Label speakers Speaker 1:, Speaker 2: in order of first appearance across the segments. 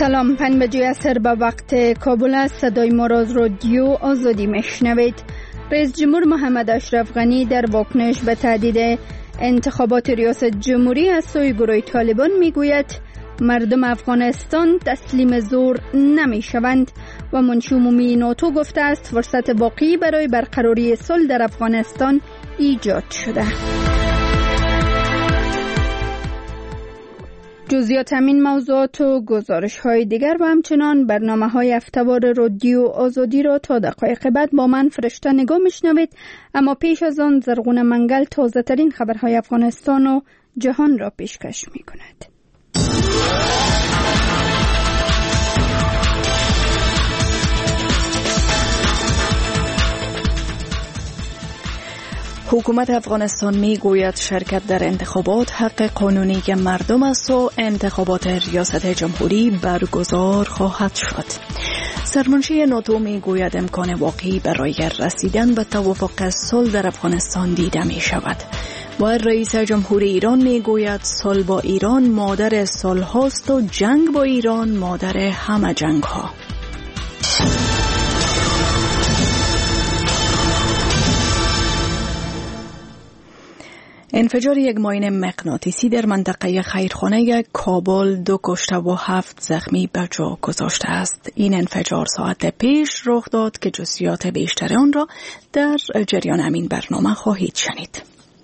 Speaker 1: سلام، 5 عصر به وقت کابل است. صدای ما را از رادیو آزادی میشنوید. رئیس جمهور محمد اشرف غنی در واکنش به تهدید انتخابات ریاست جمهوری از سوی گروه طالبان میگوید مردم افغانستان تسلیم زور نمی شوند و منشی عمومی ناتو گفته است فرصت واقعی برای برقراری صلح در افغانستان ایجاد شده. جزئیات همین موضوعات و گزارش‌های دیگر و همچنان برنامه‌های هفته‌وار رادیو آزادی را تا دقایق بعد با من فرشته نگاه می‌شنوید. اما پیش از آن زرغون منگل تازه‌ترین خبرهای افغانستان و جهان را پیشکش می‌کند.
Speaker 2: حکومت افغانستان میگوید شرکت در انتخابات حق قانونی مردم است و انتخابات ریاست جمهوری برگزار خواهد شد. سرمنشی ناتو میگوید امکان واقعی برای رسیدن به توافق صلح در افغانستان دیده می شود. و رئیس جمهوری ایران میگوید صلح با ایران مادر صلح هاست و جنگ با ایران مادر همه جنگ ها. انفجار یک ماین مغناطیسی در منطقه خیرخانه کابل 2 کشته و 7 زخمی به جا گذاشته است. این انفجار ساعت پیش رخ داد که جزئیات بیشتر آن را در جریان همین برنامه خواهید شنید.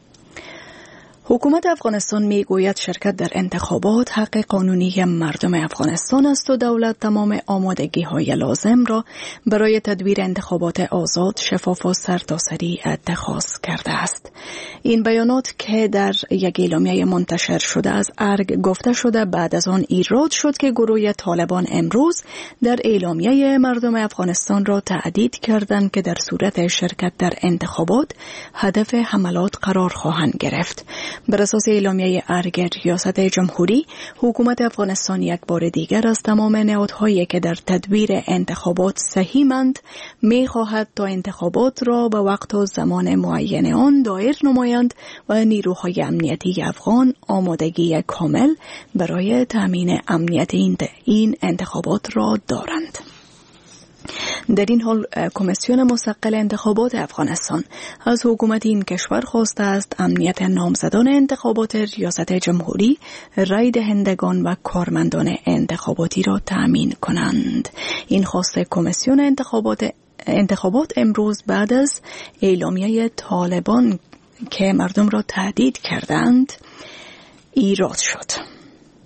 Speaker 2: حکومت افغانستان میگوید شرکت در انتخابات حق قانونی مردم افغانستان است و دولت تمام آمادگی‌های لازم را برای تدبیر انتخابات آزاد، شفاف و سرتاسری اتخاذ کرده است. این بیانات که در یک اعلامیه منتشر شده از ارگ گفته شده بعد از آن ایراد شد که گروه طالبان امروز در اعلامیه مردم افغانستان را تهدید کردند که در صورت شرکت در انتخابات هدف حملات قرار خواهند گرفت. بر اساس اعلامیه ارگ ریاست جمهوری، حکومت افغانستان یک بار دیگر از تمام نهادهایی که در تدبیر انتخابات سهیمند می‌خواهد تا انتخابات را به وقت و زمان معین آن دایر نمایند و نیروهای امنیتی افغان آمادگی کامل برای تامین امنیت این انتخابات را دارند. در این حال کمیسیون مستقل انتخابات افغانستان از حکومت این کشور خواسته است امنیت نامزدان انتخابات ریاست جمهوری، رای دهندگان و کارمندان انتخاباتی را تأمین کنند. این خواست کمیسیون انتخابات امروز بعد از اعلامیه طالبان که مردم را تهدید کردند ایراد شد.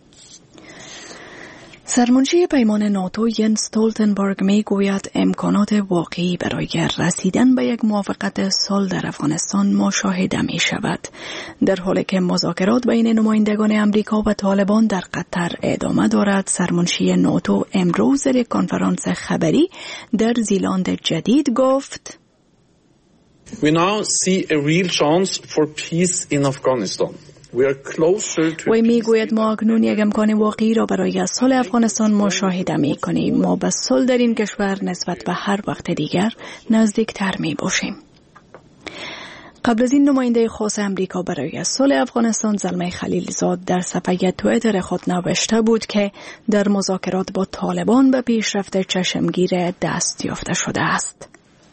Speaker 2: سرمنشی پیمان ناتو ینس استولتنبرگ میگوید امکانات واقعی برای رسیدن به یک موافقت صلح در افغانستان مشاهده می شود. در حالی که مذاکرات بین نمایندگان امریکا و طالبان در قطر ادامه دارد، سرمنشی ناتو امروز در یک کنفرانس خبری در زیلند جدید گفت
Speaker 3: We now see a real chance for peace in Afghanistan.
Speaker 2: وی میگوید ما اکنون یک امکان واقعی را برای صلح افغانستان مشاهده می‌کنیم. ما به صلح در این کشور نسبت به هر وقت دیگر نزدیکتر می‌باشیم. قبل از این نماینده خاص امریکا برای صلح افغانستان زلمه خلیلزاد در صفحه توییتر خود نوشته بود که در مذاکرات با طالبان به پیشرفت چشمگیر دست یافته شده است.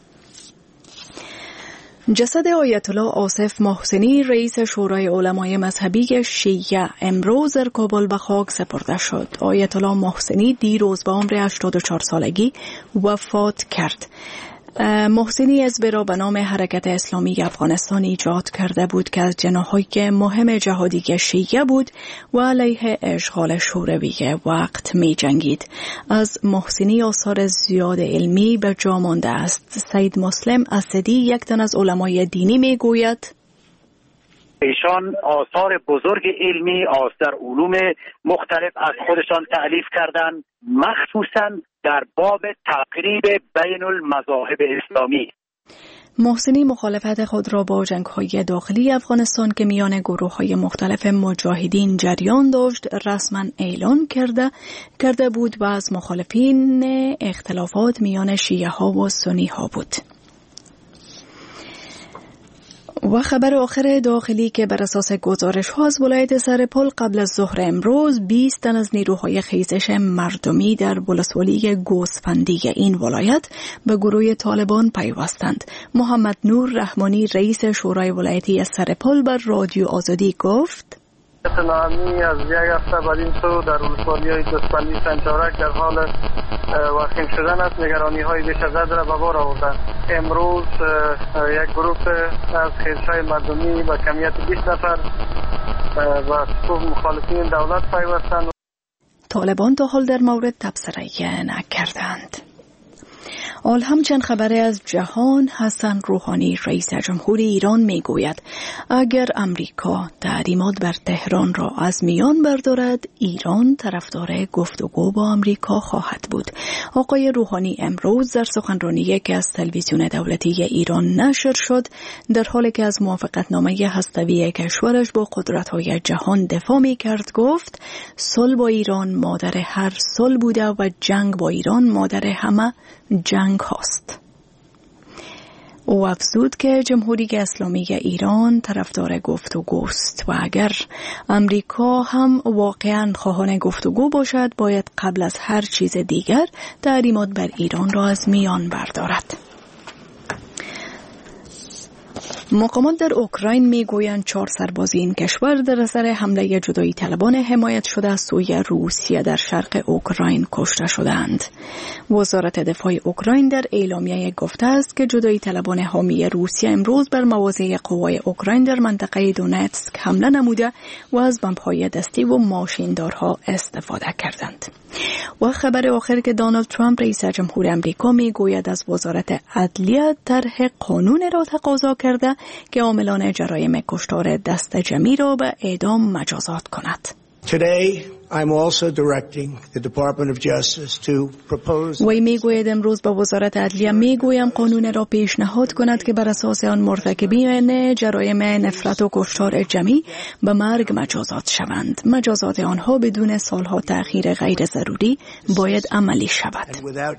Speaker 2: جسد آیت الله آصف محسنی رئیس شورای علمای مذهبی شیعه امروز در کابل به خاک سپرده شد. آیت الله محسنی دیروز به عمر 84 سالگی وفات کرد. محسنی حزب را به نام حرکت اسلامی افغانستان ایجاد کرده بود که از جناح‌های مهم جهادی شیعه بود و علیه اشغال شوروی وقت می جنگید. از محسنی آثار زیاد علمی به جا مانده است. سید مسلم اسدی یک تن از علمای دینی می گوید
Speaker 4: ایشان آثار بزرگ علمی در علوم مختلف از خودشان تألیف کردند، مخصوصاً در باب تقریب بین المذاهب اسلامی.
Speaker 2: محسنی مخالفت خود را با جنگ‌های داخلی افغانستان که میان گروه‌های مختلف مجاهدین جریان داشت رسما اعلان کرده بود و از مخالفین اختلافات میان شیعه ها و سنی ها بود. و خبر آخر داخلی که بر اساس گزارش ها از ولایت سرپل قبل از ظهر امروز 20 تن از نیروهای خیزش مردمی در ولسوالی گوسفندی این ولایت به گروه طالبان پیوستند. محمد نور رحمانی رئیس شورای ولایتی سرپل بر رادیو آزادی گفت
Speaker 5: اطلاعی از یک هفته بعد این سو در ولسوالی گوسفندی سنجارک در حال وخیم شدن است. نگرانی های بیش از حد را به بار آورده. امروز یک گروه از خیزش‌های مردمی با کمیت 20 نفر و صفوف مخالفین دولت پیوستند.
Speaker 2: طالبان تا حال در مورد تبصره نکردند. حال همچنین خبری از جهان. حسن روحانی رئیس جمهور ایران میگوید اگر امریکا تحریمات بر تهران را از میان بردارد ایران طرفدار گفتگو با امریکا خواهد بود. آقای روحانی امروز در سخنرانی که از تلویزیون دولتی ایران نشر شد در حالی که از موافقتنامه هسته‌ای کشورش با قدرت‌های جهان دفاع می‌کرد گفت صلح با ایران مادر هر صلح بوده و جنگ با ایران مادر همه جنگ هاست. او افزود که جمهوری اسلامی ایران طرفدار گفتگوست و اگر امریکا هم واقعاً خواهان گفتگو باشد باید قبل از هر چیز دیگر تحریمات بر ایران را از میان بردارد. مقامات در اوکراین میگویند 4 سرباز این کشور در اثر حمله جدایی طلبان حمایت شده از سوی روسیه در شرق اوکراین کشته شدند. وزارت دفاع اوکراین در اعلامیه گفته است که جدایی طلبان حامی روسیه امروز بر مواضع قوای اوکراین در منطقه دونتسک حمله نموده و از بمب‌های دستی و ماشیندارها استفاده کردند. و خبر آخر که دونالد ترامپ رئیس جمهور امریکا میگوید از وزارت عدلیه طرح قانون را تقاضا کرده که عاملان جرایم کشتار دست جمعی را به اعدام مجازات کند.
Speaker 6: Today, I'm also directing the Department of Justice to propose.
Speaker 2: وی میگوید امروز به وزارت عدلیه میگویم قانون را پیشنهاد کند که بر اساس آن مرتکبین جرایم نفرت و کشتار جمعی به مرگ مجازات شوند. مجازات آنها بدون سالها تأخیر غیر ضروری باید عملی شود.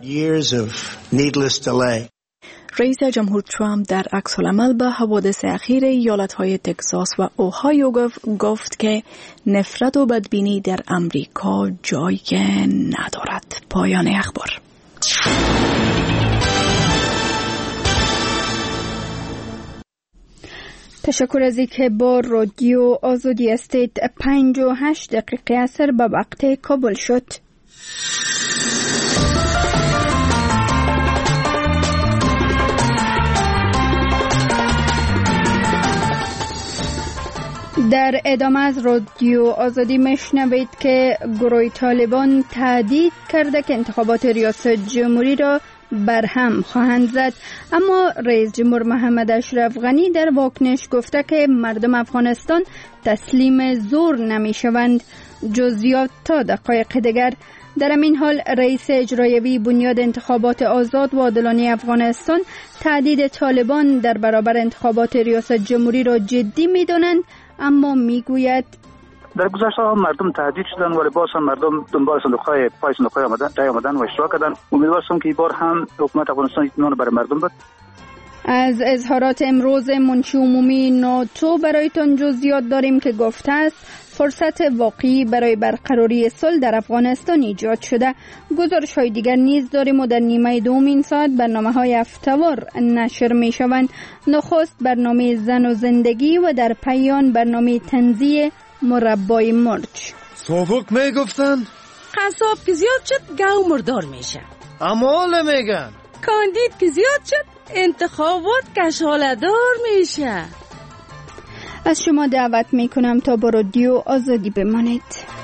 Speaker 2: رئیس جمهور ترامپ در عکس‌العمل به حوادث اخیر ایالت‌های تگزاس و اوهایو گفت که نفرت و بدبینی در امریکا جای ندارد. پایان اخبار.
Speaker 1: تشکر از اینکه با رادیو آزادی هستید. 58 دقیقه عصر به وقت کابل شد. در ادامه از رادیو آزادی میشنوید که گروه طالبان تهدید کرده که انتخابات ریاست جمهوری را برهم خواهند زد، اما رئیس جمهور محمد اشرف غنی در واکنش گفته که مردم افغانستان تسلیم زور نمی شوند. جزئیات تا دقایق دیگر. در این حال رئیس اجرایی بنیاد انتخابات آزاد و عادلانه افغانستان تهدید طالبان در برابر انتخابات ریاست جمهوری را جدی می دانند، اما میگوید
Speaker 4: در گذشته مردم تهدید شدن ولی باز هم مردم دنبال پای صندوق‌های آمدن و اشتراک کردن. امیدوارم که این بار هم حکومت افغانستان اطمینان برای مردم بده.
Speaker 1: از اظهارات امروز منشی عمومی ناتو برایتان جزئیات داریم که گفته است فرصت واقعی برای برقراری صلح در افغانستان ایجاد شده. گزارش‌های دیگر نیز داریم و در نیمه دوم این ساعت برنامه‌های هفته‌وار نشر می‌شوند. نخست برنامه زن و زندگی و در پایان برنامه تنزیه مربای مرچ.
Speaker 7: سوفوک میگفتن
Speaker 8: قصاب که زیاد شد گاو مردار میشه.
Speaker 7: امال میگن
Speaker 8: کاندید که زیاد شد انتخابات کشاله‌دار میشه.
Speaker 1: از شما دعوت میکنم تا با رادیو آزادی بمانید.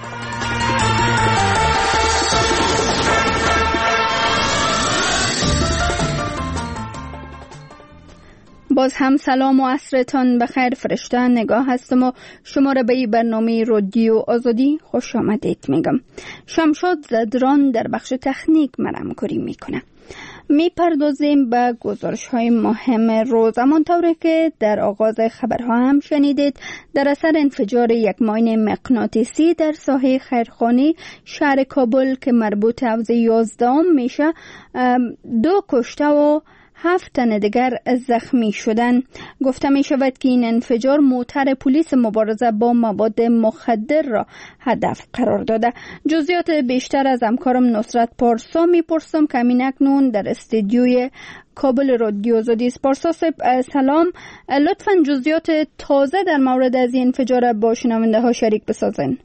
Speaker 1: باز هم سلام و عصرتان بخیر. فرشته نگاه هستم و شما را به این برنامه رادیو آزادی خوش آمدید میگم. شمشاد زدران در بخش تکنیک مرمکاری میکنه. میپردازیم به گزارش های مهم روز. همانطور که در آغاز خبرها هم شنیدید، در اثر انفجار یک ماین مغناطیسی در ساحه خیرخانی شهر کابل که مربوط حوزه 11 میشه 2 کشته و 7 تن دیگر زخمی شدند. گفته می شود که این انفجار موتر پلیس مبارزه با مواد مخدر را هدف قرار داده. جزئیات بیشتر از همکارم نصرت پارسا میپرسم که همین اکنون در استودیوی کابل رادیو آزادی است. پارسا سلام، لطفاً جزئیات تازه در مورد از این انفجار با شنونده ها شریک بسازین.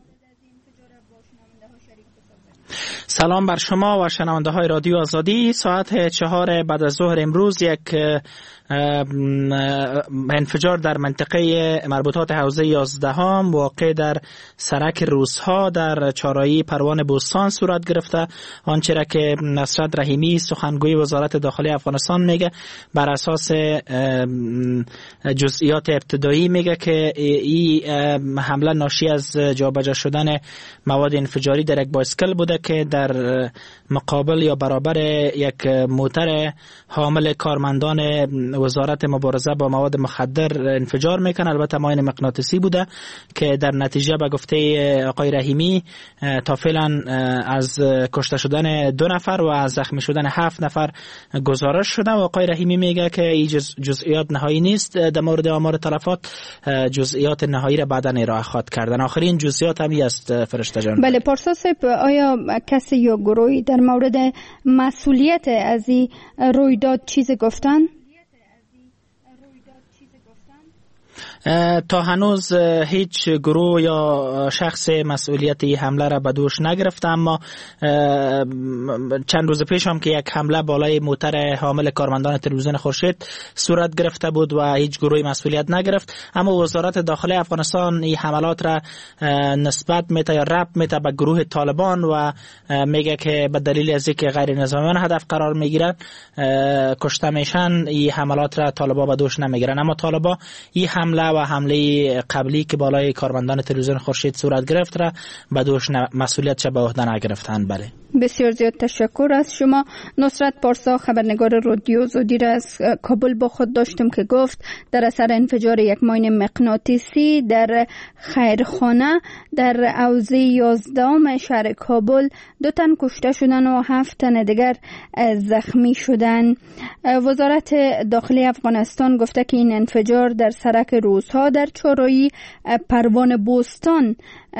Speaker 9: سلام بر شما و شنونده های رادیو آزادی. ساعت 4 بعد از ظهر امروز یک انفجار در منطقه مربوطات حوزه 11 واقع در سرک روسها در چهارراهی پروان بوستان صورت گرفته. آنچه را که نصرت رحیمی سخنگوی وزارت داخلی افغانستان میگه بر اساس جزئیات ابتدایی میگه که این حمله ناشی از جابجا شدن مواد انفجاری در یک بایسکل بوده که در مقابل یا برابر یک موتر حامل کارمندان وزارت مبارزه با مواد مخدر انفجار میکنه. البته ماین مغناطیسی بوده که در نتیجه به گفته آقای رحیمی تا فعلا از کشته شدن 2 نفر و از زخمی شدن 7 نفر گزارش شده و آقای رحیمی میگه که این جزئیات نهایی نیست. در مورد آمار تلفات جزئیات نهایی را بعدا ارائه خواهد کردن. آخرین جزئیات هم است فرشته جان.
Speaker 1: بله پارسا صاحب، آیا کسی یا گروهی در مورد مسئولیت از این رویداد چیزی گفتن؟
Speaker 9: تا هنوز هیچ گروه یا شخص مسئولیت این حمله را به دوش نگرفته، اما چند روز پیش هم که یک حمله بالای موتر حامل کارمندان تلویزیون خورشید صورت گرفته بود و هیچ گروهی مسئولیت نگرفت. اما وزارت داخلی افغانستان این حملات را نسبت میده یا ربط میده به گروه طالبان و میگه که به دلیل از اینکه غیر نظامیان هدف قرار میگیرن کشته میشن، این حملات را طالبان به دوش نمیگیرن. اما طالبان این حمله و حمله قبلی که بالای کارمندان تلویزیون خورشید صورت گرفت را به دوش مسئولیت به عهده نگرفتند. بله،
Speaker 1: بسیار زیاد تشکر از شما. نصرت پارسا، خبرنگار رادیو آزادی را از کابل با خود داشتم که گفت در اثر انفجار یک ماین مغناطیسی در خیرخانه در حوزه 11 شهر کابل 2 تن کشته شدن و 7 تن دیگر زخمی شدن. وزارت داخلی افغانستان گفته که این انفجار در سرک روسها در چهارراهی پروان بوستان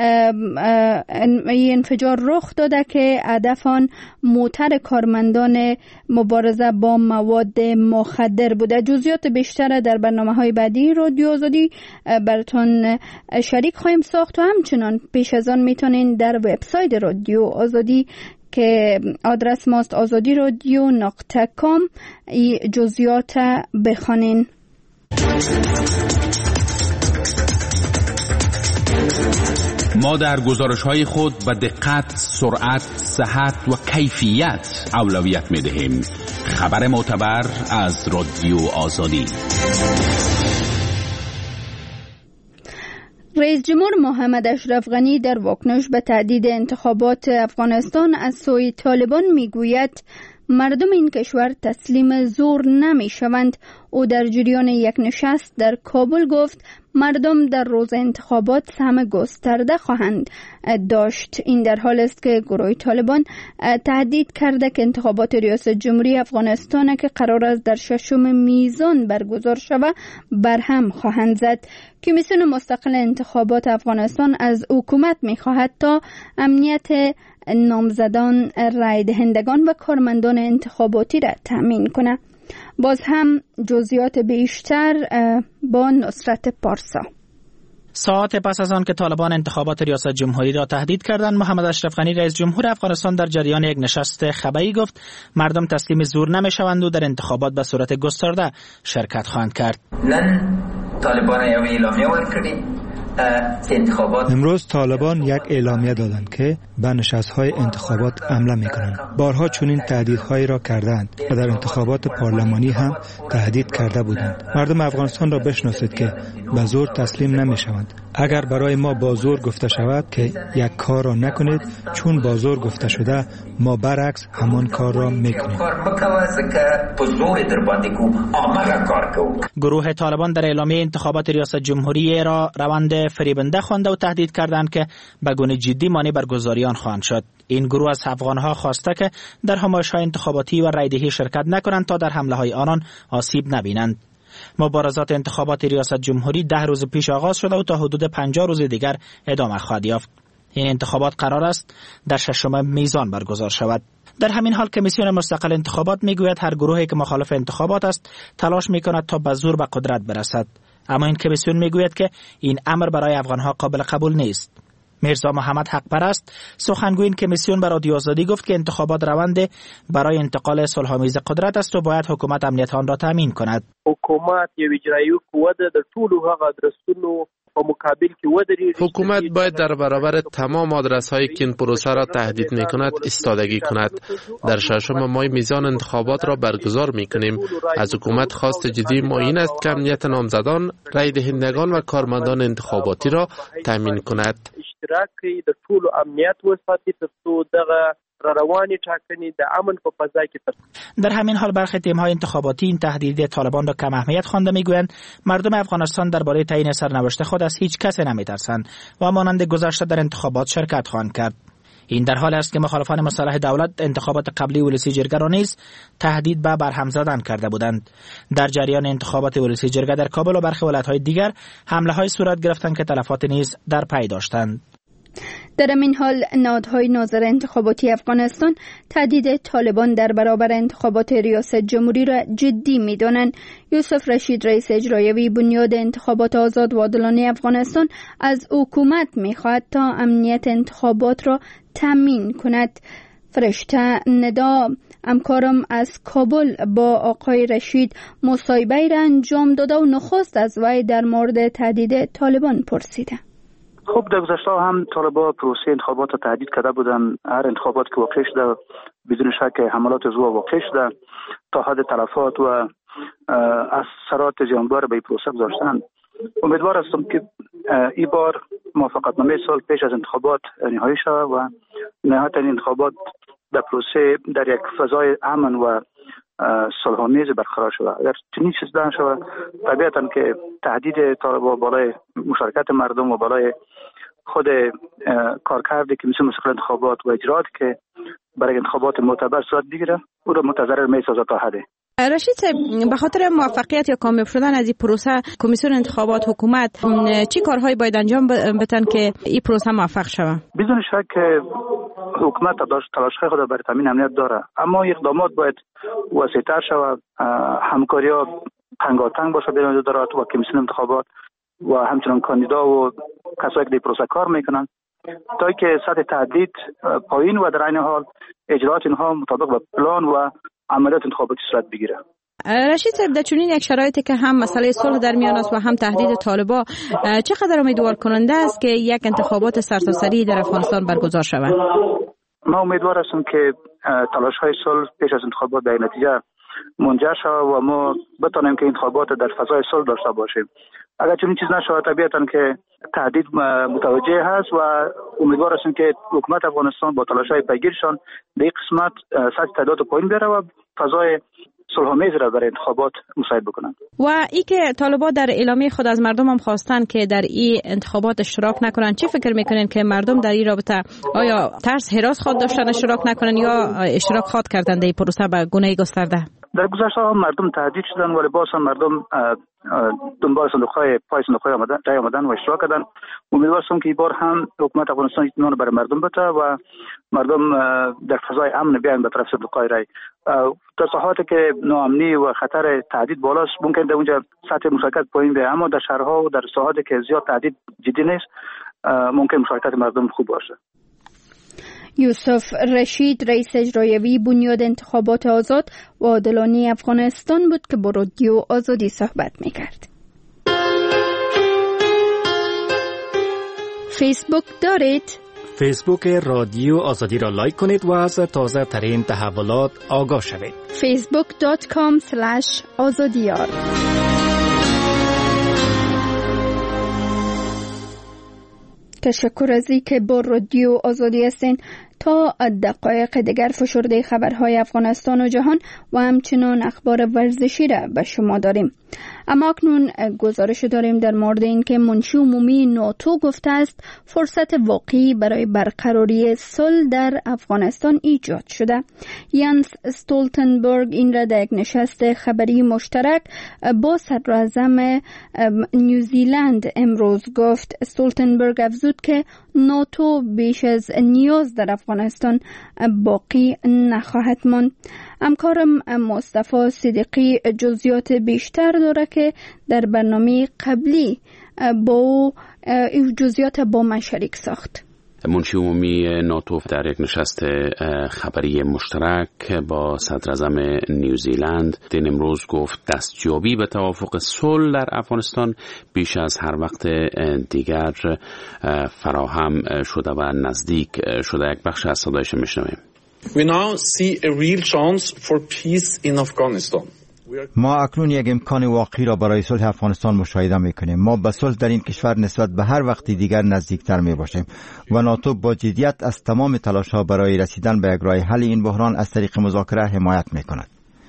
Speaker 1: این انفجار رخ داده که هدف آن موتر کارمندان مبارزه با مواد مخدر بوده. جزئیات بیشتر در برنامه‌های بعدی رادیو آزادی براتون شریک خواهیم ساخت و همچنان پیش از آن میتونین در وبسایت رادیو آزادی که آدرس ماست azadiradio.com جزئیات بخوانین.
Speaker 10: ما در گزارش‌های خود به دقت، سرعت، صحت و کیفیت اولویت می‌دهیم. خبر معتبر از رادیو آزادی.
Speaker 1: رئیس جمهور محمد اشرف غنی در واکنش به تهدید انتخابات افغانستان از سوی طالبان میگوید مردم این کشور تسلیم زور نمی شوند. او در جریان یک نشست در کابل گفت مردم در روز انتخابات سهم گسترده خواهند داشت. این در حال است که گروه طالبان تهدید کرده که انتخابات ریاست جمهوری افغانستان که قرار است در 6 میزان برگزار شود برهم خواهند زد. کمیسیون مستقل انتخابات افغانستان از حکومت می خواهد تا امنیت نامزدان، رای دهندگان و کارمندان انتخاباتی را تأمین کند. باز هم جزئیات بیشتر با نصرت پارسا.
Speaker 9: ساعت پس از آن که طالبان انتخابات ریاست جمهوری را تهدید کردند، محمد اشرف غنی رئیس جمهور افغانستان در جریان یک نشست خبری گفت مردم تسلیم زور نمیشوند و در انتخابات به صورت گسترده شرکت خواهند کرد.
Speaker 11: طالبان اعلامیه ورکړي
Speaker 12: امروز طالبان یک اعلامیه دادند که به نشست‌های انتخابات حمله می‌کنند. بارها چنین تهدیدهایی را کردند و در انتخابات پارلمانی هم تهدید کرده بودند. مردم افغانستان را بشناسید که به زور تسلیم نمی‌شوند. اگر برای ما با زور گفته شود که یک کار را نکنید چون با زور گفته شده، ما برعکس همان کار را می‌کنیم.
Speaker 9: گروه طالبان در اعلامیه انتخابات ریاست جمهوری را روند فریبنده خوانده و تهدید کردند که به گونه جدی مانع برگزاری آن خواهند شد. این گروه از افغانها خواسته که در همایش‌های انتخاباتی و رایدهی شرکت نکنند تا در حمله‌های آنان آسیب نبینند. مبارزات انتخابات ریاست جمهوری 10 روز پیش آغاز شده و تا حدود 50 روز دیگر ادامه خواهد یافت. این انتخابات قرار است در 6 میزان برگزار شود. در همین حال کمیسیون مستقل انتخابات میگوید هر گروهی که مخالف انتخابات است تلاش میکند تا به زور به قدرت برسد. اما این کمیسیون میگوید که این امر برای افغانها قابل قبول نیست. میرزا محمد حقپرست سخنگوی این کمیسیون به رادیو آزادی گفت که انتخابات روند برای انتقال صلح‌آمیز قدرت است و باید حکومت امنیت آن را تامین کند.
Speaker 13: حکومت یو اجرایی قوت د ټولو هغه ادرسونو په مقابل کې ودرېږي.
Speaker 14: حکومت باید در برابر تمام آدرس‌هایی که این پروسه را تهدید می‌کند ایستادگی کند. در 6 ماه میزان انتخابات را برگزار می‌کنیم. از حکومت خواست جدی ما این است که امنیت نامزدان، رای دهندگان و کارمندان انتخاباتی را تامین کند.
Speaker 13: اشتراک کوي د ټولو امنیت وساتي ترڅو دغه روانی ټاکنې د امن په فضا کې.
Speaker 9: در همین حال برخی تیم‌های انتخاباتی این تهدید طالبان را کم اهمیت خوانده میگویند مردم افغانستان درباره تعیین سرنوشت خود از هیچ کس نمیترسند و مانند گذشته در انتخابات شرکت خواهند کرد. این در حالی است که مخالفان مسلح دولت انتخابات قبلی ولسی جرگه را نیز تهدید به برهم زدن کرده بودند. در جریان انتخابات ولسی جرگه در کابل و برخی ولایت‌های دیگر حمله‌های صورت گرفتند که تلفات نیز در پی داشتند.
Speaker 1: در این حال نهادهای ناظر انتخاباتی افغانستان تهدید طالبان در برابر انتخابات ریاست جمهوری را جدی می‌دانند. یوسف رشید رئیس اجرایی بنیاد انتخابات آزاد و عادلانه افغانستان از حکومت می‌خواهد تا امنیت انتخابات را تامین کند. فرشته ندا همکارم از کابل با آقای رشید مصاحبه را انجام داده و نخست از وی در مورد تهدید طالبان پرسیده.
Speaker 15: خب در گذشته هم طالبان پروسه انتخابات را تهدید کرده بودن. هر انتخابات که واقع شده بدون شک حملات زور واقع شده تا حد تلفات و اثرات زیانبار به این پروسه گذاشتن. امیدوار هستم که این بار موافقتنامه صلح پیش از انتخابات نهایی شود و نهایت این انتخابات در پروسه در یک فضای امن و صلح‌آمیز برقرار شود. اگر چنین چیز نشود طبیعتاً که تهدید طالبان بالای مشارکت مردم و بالای خود کارکردی که مثل مستقل انتخابات و اجرات که برای انتخابات معتبر صورت بگیره او را متضرر می‌سازد تا حدی.
Speaker 16: رشید صاحب، به خاطر موفقیت یا کامیاب شدن از این پروسه کمیسیون انتخابات حکومت چی کارهایی باید انجام بدن که این پروسه موفق شود؟
Speaker 15: بدون شک حکومت تلاش‌های خود برای تامین امنیت داره، اما اقدامات باید وسیع‌تر شود. همکاری‌ها تنگاتنگ باشه بین ادارات و کمیسیون انتخابات و همچنان کاندیدا و کسایی که در پروسه کار میکنن تا که سطح تهدید پایین و در عین حال اجرات اینها مطابق با پلان و عملیات انتخاباتی صورت بگیره.
Speaker 16: رشید صاحب، در چنین یک شرایطی که هم مسئله صلح در میان است و هم تهدید طالبان، چقدر امیدوار کننده است که یک انتخابات سرتاسری در افغانستان برگزار شود؟
Speaker 15: ما امیدوار هستیم که تلاش‌های صلح پیش از انتخابات به نتیجه منجر شود و ما بتانیم که انتخابات در فضای صلح داشته باشیم. اگر چنین چیز نشود طبیعتاً که تهدید متوجه هست و امیدوار هستیم که حکومت افغانستان با تلاش‌های پیگیرشان در این قسمت سطح تعداد پایین بیاره و فضای صلح‌آمیز را برای انتخابات مساعد بکنند.
Speaker 16: و ای که طالبان در اعلامیه خود از مردم هم خواستن که در این انتخابات اشتراک نکنن، چه فکر میکنین که مردم در این رابطه آیا ترس هراس خود داشتن اشتراک نکنن یا اشتراک خود کردن در این پروسه به گونه گسترده؟
Speaker 15: در گذشته هم مردم تهدید شدن ولی باز هم مردم دنبال پای صندوق‌های رای آمدن و اشتراک کردن. امیدوارم که این بار هم حکومت افغانستان اطمینان برای مردم بده و مردم در فضای امن بیان به طرف صندوق‌های رای. در ساحاتی که ناامنی و خطر تهدید بالاست ممکن در اونجا سطح مشارکت پایین بیاد، اما در شهرها و در ساحاتی که زیاد تهدید جدی نیست ممکن مشارکت مردم خوب باشه.
Speaker 1: یوسف رشید رئیس اجرایی بنیاد انتخابات آزاد و عادلانه افغانستان بود که با رادیو آزادی صحبت می‌کرد. فیسبوک دارید؟
Speaker 17: فیسبوک رادیو آزادی را لایک کنید و از تازه ترین تحولات آگاه شوید.
Speaker 1: facebook.com/azadiyar. تشکر از اینکه با رادیو آزادی هستین. تا دقایق دیگر فشرده خبرهای افغانستان و جهان و همچنان اخبار ورزشی را به شما داریم. اما اکنون گزارش داریم در مورد اینکه منشی عمومی ناتو گفته است فرصت واقعی برای برقراری صلح در افغانستان ایجاد شده. یانس استولتنبرگ این را در یک نشست خبری مشترک با صدراعظم نیوزیلند امروز گفت. استولتنبرگ افزود که ناتو بیش از نیاز در افغانستان باقی نخواهد ماند. همکارم مصطفی صدیقی جزئیات بیشتر داره که در برنامه قبلی با جزئیات با من شریک ساخت.
Speaker 10: منشی عمومی ناتو در یک نشست خبری مشترک با صدراعظم نیوزیلند دین امروز گفت دستیابی به توافق صلح در افغانستان بیش از هر وقت دیگر فراهم شده و نزدیک شده. یک بخش از صدایش میشنویم.
Speaker 3: We now see a real chance for peace in Afghanistan.
Speaker 18: ما اکنون یک امکان واقعی را برای صلح افغانستان مشاهده میکنیم. ما به صلح در این کشور نسبت به هر وقت دیگر نزدیکتر می باشیم و ناتو با جدیت از تمام تلاش‌ها برای رسیدن به یک راه حل این بحران از طریق مذاکره حمایت میکند.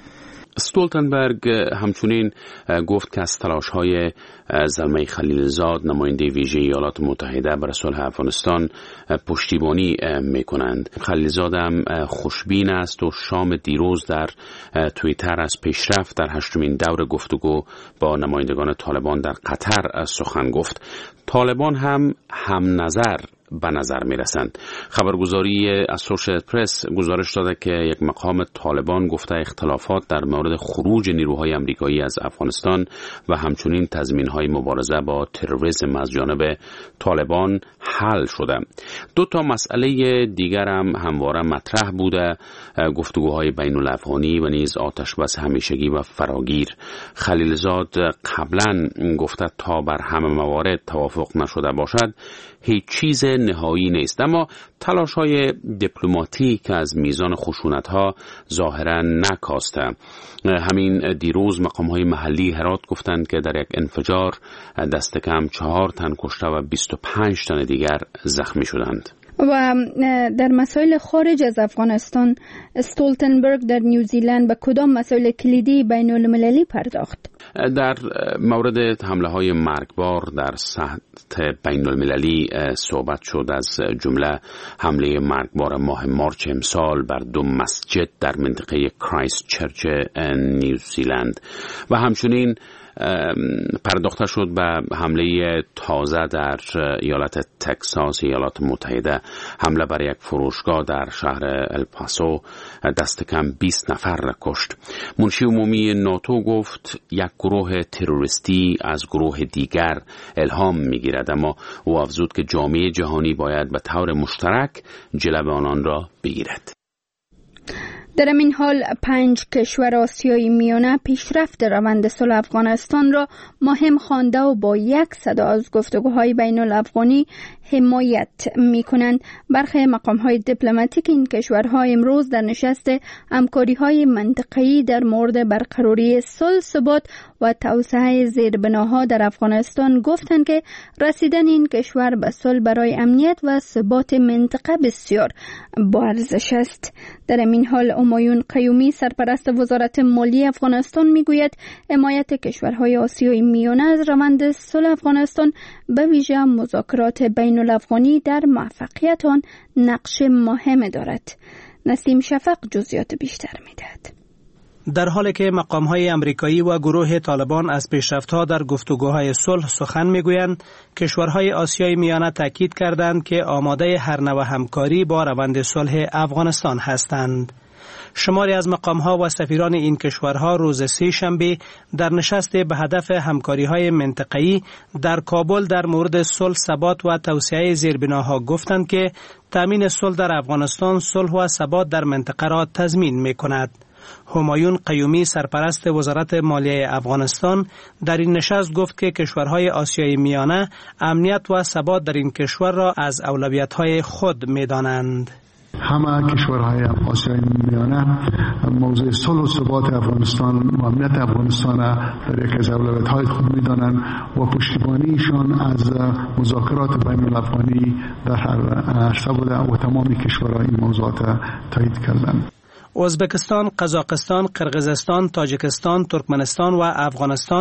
Speaker 10: استولتنبرگ همچنین گفت که از تلاش‌های زلمه خلیلزاد نماینده ویژه ایالات متحده برای صلح افغانستان پشتیبانی می‌کنند. خلیلزاد هم خوشبین است و شام دیروز در توییتر از پیشرفت در 8مین دور گفتگو با نمایندگان طالبان در قطر سخن گفت. طالبان هم نظر به نظر می رسند. خبرگزاری اسوشییتد پرس گزارش داده که یک مقام طالبان گفته اختلافات در مورد خروج نیروهای آمریکایی از افغانستان و همچنین تضمین‌های مبارزه با تروریسم از جانب طالبان حل شده. دو تا مسئله دیگر هم همواره مطرح بوده: گفتگوهای بین الافغانی و نیز آتش بس همیشگی و فراگیر. خلیلزاد قبلا گفته تا بر همه موارد توافق نشده باشد هیچ چیز نهایی نیست، اما تلاش‌های دیپلماتیک از میزان خشونت‌ها ظاهراً نکاسته. همین دیروز مقام‌های محلی هرات گفتند که در یک انفجار دست کم 4 تن کشته و 25 تن دیگر زخمی شدند.
Speaker 1: و در مسائل خارج از افغانستان استولتنبرگ در نیوزیلند به کدام مسائل کلیدی بین المللی پرداخت؟
Speaker 10: در مورد حمله‌های مرگبار در سطح بین المللی صحبت شد، از جمله حمله مرگبار ماه مارچ امسال بر 2 مسجد در منطقه کرایست چرچ نیوزیلند و همچنین پرداخته شد به حمله تازه در ایالت تکساس ایالات متحده. حمله بر یک فروشگاه در شهر الپاسو دست کم 20 نفر را کشت. منشی عمومی ناتو گفت یک گروه تروریستی از گروه دیگر الهام میگیرد، اما او افزود که جامعه جهانی باید به طور مشترک جلوه آنان را بگیرد.
Speaker 1: در این حال 5 کشور آسیایی میانه پیشرفت روند صلح افغانستان را مهم خوانده و با یک صدا از گفتگوهای بین الافغانی حمایت می‌کنند. برخی مقام‌های دیپلماتیک این کشورها امروز در نشست همکاری‌های منطقه‌ای در مورد برقراری صلح، ثبات و توسعه زیربناها در افغانستان گفتند که رسیدن این کشور به صلح برای امنیت و ثبات منطقه بسیار با ارزش است. در این حال همایون قیومی سرپرست وزارت مالی افغانستان میگوید حمایت کشورهای آسیای میانه از روند صلح افغانستان به ویژه مذاکرات بین الافغانی در موفقیت آن نقش مهم دارد. نسیم شفق جزئیات بیشتر میدهد.
Speaker 19: در حالی که مقام‌های آمریکایی و گروه طالبان از پیشرفت‌ها در گفتگوهای صلح سخن می‌گویند، کشورهای آسیای میانه تاکید کردند که آماده هر نوع همکاری با روند صلح افغانستان هستند. شماری از مقام‌ها و سفیران این کشورها روز 3 شنبه در نشست به هدف همکاری‌های منطقه‌ای در کابل در مورد صلح، ثبات و توسعه زیربناها گفتند که تامین صلح در افغانستان صلح و ثبات در منطقه را تضمین می‌کند. همایون قیومی سرپرست وزارت مالیه افغانستان در این نشست گفت که کشورهای آسیای میانه امنیت و ثبات در این کشور را از اولویت‌های خود می‌دانند.
Speaker 20: همه کشورهای آسیای میانه موضوع صلح و ثبات افغانستان و امنیت افغانستان در یکی از اولویت‌های خود می‌دانند و پشتیبانیشان از مذاکرات بین الافغانی در هر عرصه بوده و تمام کشورها این موضوعات تایید کردند.
Speaker 19: ازبکستان، قزاقستان، قرقیزستان، تاجیکستان، ترکمنستان و افغانستان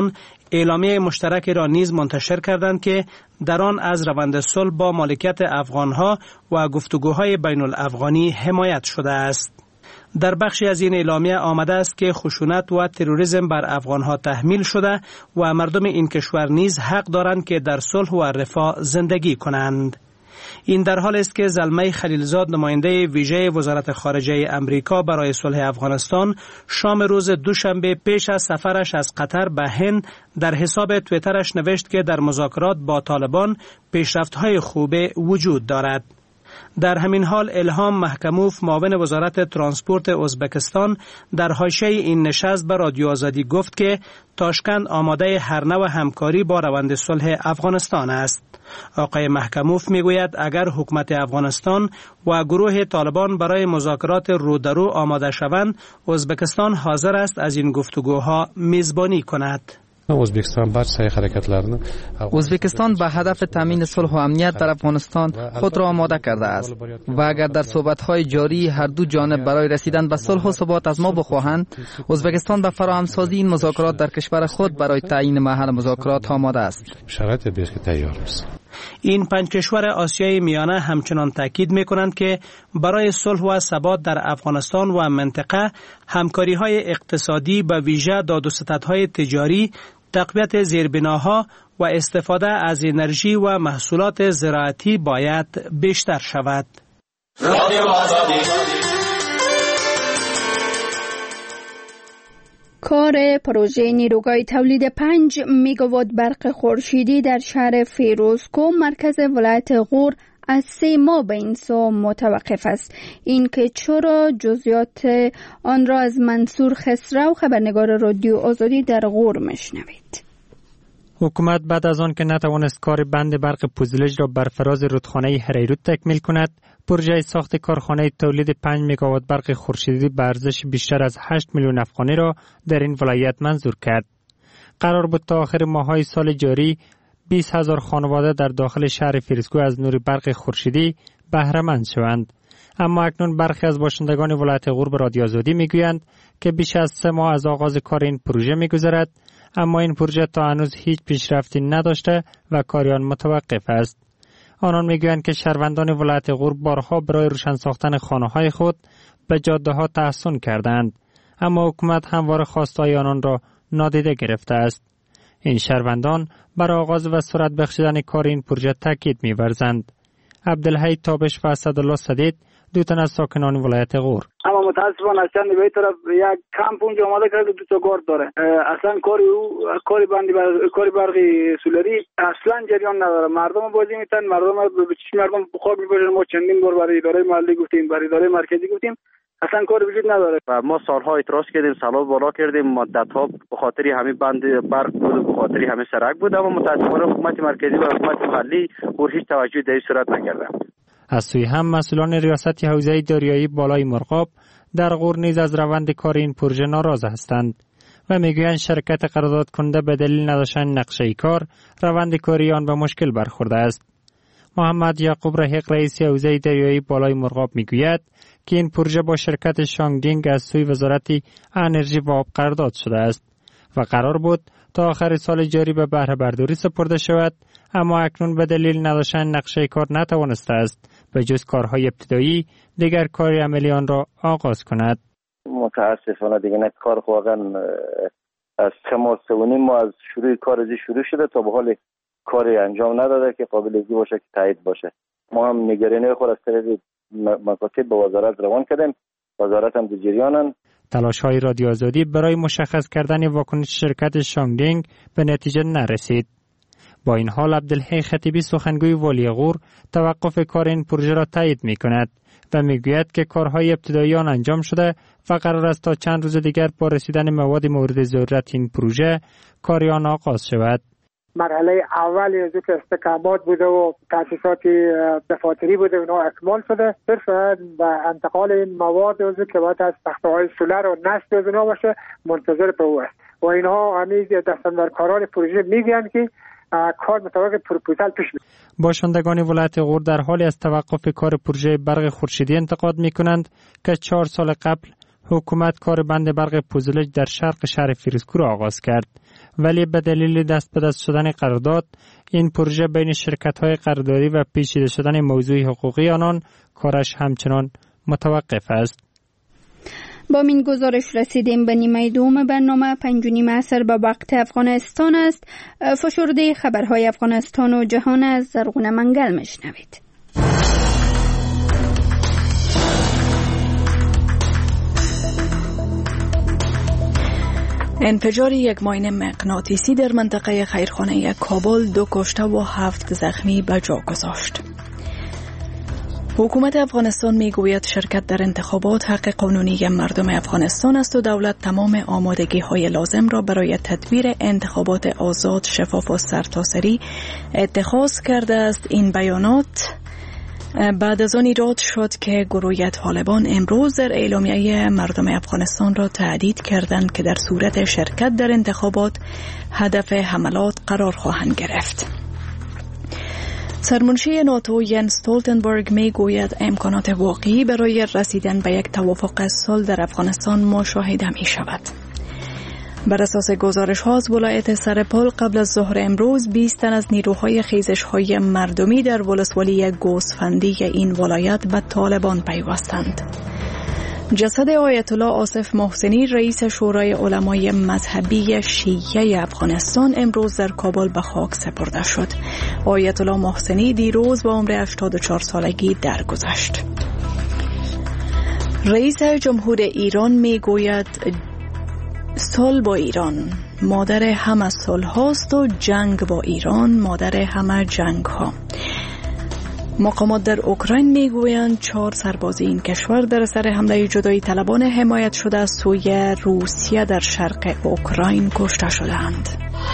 Speaker 19: اعلامیه مشترک را نیز منتشر کردند که در آن از روند صلح با مالکیت افغانها و گفتگوهای بین الافغانی حمایت شده است. در بخشی از این اعلامیه آمده است که خشونت و تروریسم بر افغانها تحمیل شده و مردم این کشور نیز حق دارند که در صلح و رفاه زندگی کنند. این در حال است که زلمه خلیلزاد نماینده ویژه وزارت خارجه امریکا برای صلح افغانستان شام روز دوشنبه پیش از سفرش از قطر به هند در حساب توییترش نوشت که در مذاکرات با طالبان پیشرفت‌های خوب وجود دارد. در همین حال الهام محکموف معاون وزارت ترانسپورت ازبکستان در حاشیه این نشست به رادیو آزادی گفت که تاشکند آماده هر نوع همکاری با روند صلح افغانستان است. آقای محکموف میگوید اگر حکومت افغانستان و گروه طالبان برای مذاکرات رو در رو آماده شوند، ازبکستان حاضر است از این گفتگوها میزبانی کند.
Speaker 21: ازبکستان به هدف تامین صلح و امنیت در افغانستان خود را آماده کرده است و اگر در صحبت‌های جاری هر دو جانب برای رسیدن به صلح و ثبات از ما بخواهند، ازبکستان به فراهمسازی این مذاکرات در کشور خود برای تعیین محل مذاکرات آماده است.
Speaker 19: این 5 کشور آسیای میانه همچنان تاکید می‌کنند که برای صلح و ثبات در افغانستان و منطقه همکاری‌های اقتصادی به ویژه داد و ستدهای تجاری، تقویت زیربناها و استفاده از انرژی و محصولات زراعتی باید بیشتر شود.
Speaker 1: کار پروژه نیروگاه تولید 5 میگاوات برق خورشیدی در شهر فیروزکوه مرکز ولایت غور از 3 ماه به این سو متوقف است. این که چرا جزئیات آن را از منصور خسرو خبرنگار رادیو آزادی در غور مشنوید.
Speaker 22: حکومت بعد از آن که نتوانست کار بند برق پوزلج را بر فراز رودخانه هریرود تکمیل کند، پروژه ساخت کارخانه تولید 5 مگاوات برق خورشیدی به ارزش بیشتر از 8 میلیون افغانی را در این ولایت منظور کرد. قرار بود تا آخر ماه‌های سال جاری 20,000 خانواده در داخل شهر فیروزکوه از نور برق خورشیدی بهره مند شوند. اما اکنون برخی از باشندگان ولایت غور به رادیو آزادی میگویند که بیش از 3 ماه از آغاز کار این پروژه میگذرد، اما این پروژه تا هنوز هیچ پیشرفتی نداشته و کار آن متوقف است. آنان میگویند که شهروندان ولایت غور بارها برای روشن ساختن خانه‌های خود به جاده‌ها تحصن کردند، اما حکومت همواره خواستهای آنان را نادیده گرفته است. این شهروندان بر آغاز و سرعت بخشیدن کار این پروژه تاکید می‌ورزند. عبدالحی تابش و اسدالله سدید، دو تن از ساکنان ولایت غور.
Speaker 23: اما متاسفانه از چند به طرف یک کمپ اونجا آماده کرده، 2 تا گارد داره. اصلا کاری برقی سولری اصلا جریان نداره. مردم بازی میتن، مردم خواب میبرن. ما چندین بار برای اداره محلی گفتیم، برای اداره مرکزی گفتیم، اصلا کار وجود نداره. و ما سالها اعتراض کردیم، سالها بالا کردیم، مدت‌ها به خاطر همین بند برق بود، به خاطر همین سرک بود، اما متاسفانه حکومت مرکزی و حکومت محلی هیچ توجهی در این صورت نکردند.
Speaker 22: از سوی هم مسئولان ریاست حوزه دریایی بالای مرغاب در غور نیز از روند کار این پروژه ناراض هستند و میگویند شرکت قرارداد کننده به دلیل نداشتن نقشه کار روند کاری آن به مشکل برخورده است. محمد یعقوب رحیق رئیس حوزه دریایی بالای مرغاب میگوید که این پروژه با شرکت شانگدینگ از سوی وزارت انرژی و آب قرارداد شده است و قرار بود تا آخر سال جاری به بهره برداری سپرده شود، اما اکنون به دلیل نداشتن نقشه کار نتوانسته است به جز کارهای ابتدایی دیگر کار عملی آن را آغاز کند.
Speaker 23: متاسفانه دیگه کار واقعا از 3 ماه از شروع کار شروع شده تا به حال کاری انجام نداده که قابل اجرا باشه، که تایید باشه. ما هم نگرانی خود از طریق مکاتب به وزارت روان کردیم، وزارت هم در جریانن.
Speaker 22: تلاش‌های رادیو آزادی برای مشخص کردن واکنش شرکت شانگدینگ به نتیجه نرسید. با این حال عبدالحی خطیبی سخنگوی والی غور توقف کار این پروژه را تایید می‌کند و میگوید که کارهای ابتدایی آن انجام شده و قرار است تا چند روز دیگر با رسیدن مواد مورد ضرورت این پروژه کار آن آغاز شود.
Speaker 24: مرحله اولی از که استکامات بوده و تاسیسات دفاتری بوده اونا اکمال شده، صرف به انتقال این مواد از که باید از تخته‌های سولر و نصب از اونا باشه منتظر به او است و اینها همیز دستاندرکاران پروژه میگن که کار مطابق پروپوزال پیش میره.
Speaker 22: باشندگان ولایت غور در حالی از توقف کار پروژه برق خورشیدی انتقاد میکنند که 4 سال قبل حکومت کار بند برق پوزلج در شرق شهر فیروزکوه را آغاز کرد ولی به دلیل دست به دست شدن قرارداد این پروژه بین شرکت‌های قراردادی و پیچیده شدن موضوع حقوقی آنان کارش همچنان متوقف است.
Speaker 1: با این گزارش رسیدیم به نیمه دوم برنامه. 5:30 عصر به وقت افغانستان است. فشرده خبرهای افغانستان و جهان از زرغون منگل میشنوید.
Speaker 2: انفجار یک ماین مغناطیسی در منطقه خیرخانه کابل 2 کشته و 7 زخمی به جا گذاشت. حکومت افغانستان میگوید شرکت در انتخابات حق قانونی مردم افغانستان است و دولت تمام آمادگی‌های لازم را برای تدبیر انتخابات آزاد، شفاف و سرتاسری اتخاذ کرده است. این بیانات بعد از آن ایراد شد که گروه طالبان امروز در اعلامیه مردم افغانستان را تهدید کردند که در صورت شرکت در انتخابات هدف حملات قرار خواهند گرفت. سرمنشی ناتو ینس استولتنبرگ می گوید امکانات واقعی برای رسیدن به یک توافق صلح در افغانستان مشاهده می شود. بر اساس گزارش ها از ولایت سرپل قبل از ظهر امروز 20 تن از نیروهای خیزش های مردمی در ولسوالی گوسفندی این ولایت به طالبان پیوستند. جسد آیت الله آصف محسنی رئیس شورای علمای مذهبی شیعه افغانستان امروز در کابل به خاک سپرده شد. آیت الله محسنی دیروز با عمر 84 سالگی درگذشت. رئیس جمهور ایران می گوید صلح با ایران مادر همه صلح هاست و جنگ با ایران مادر همه جنگ ها. مقامات در اوکراین میگویند 4 سرباز این کشور در اثر حمله جدایی طلبان حمایت شده از سوی روسیه در شرق اوکراین کشته شدند.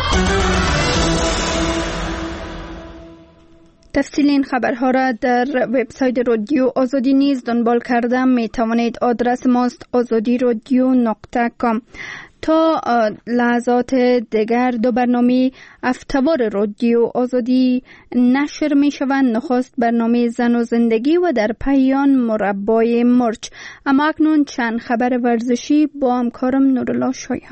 Speaker 1: تفصیل این خبرها را در وبسایت رادیو آزادی نیز دنبال کرده می توانید. آدرس ماست azadirodio.com. تا لحظات دیگر 2 برنامه افتوار رادیو آزادی نشر می شوند. نخست برنامه زن و زندگی و در پایان مربای مرچ. اما اکنون چند خبر ورزشی با همکارم نورالله شایان.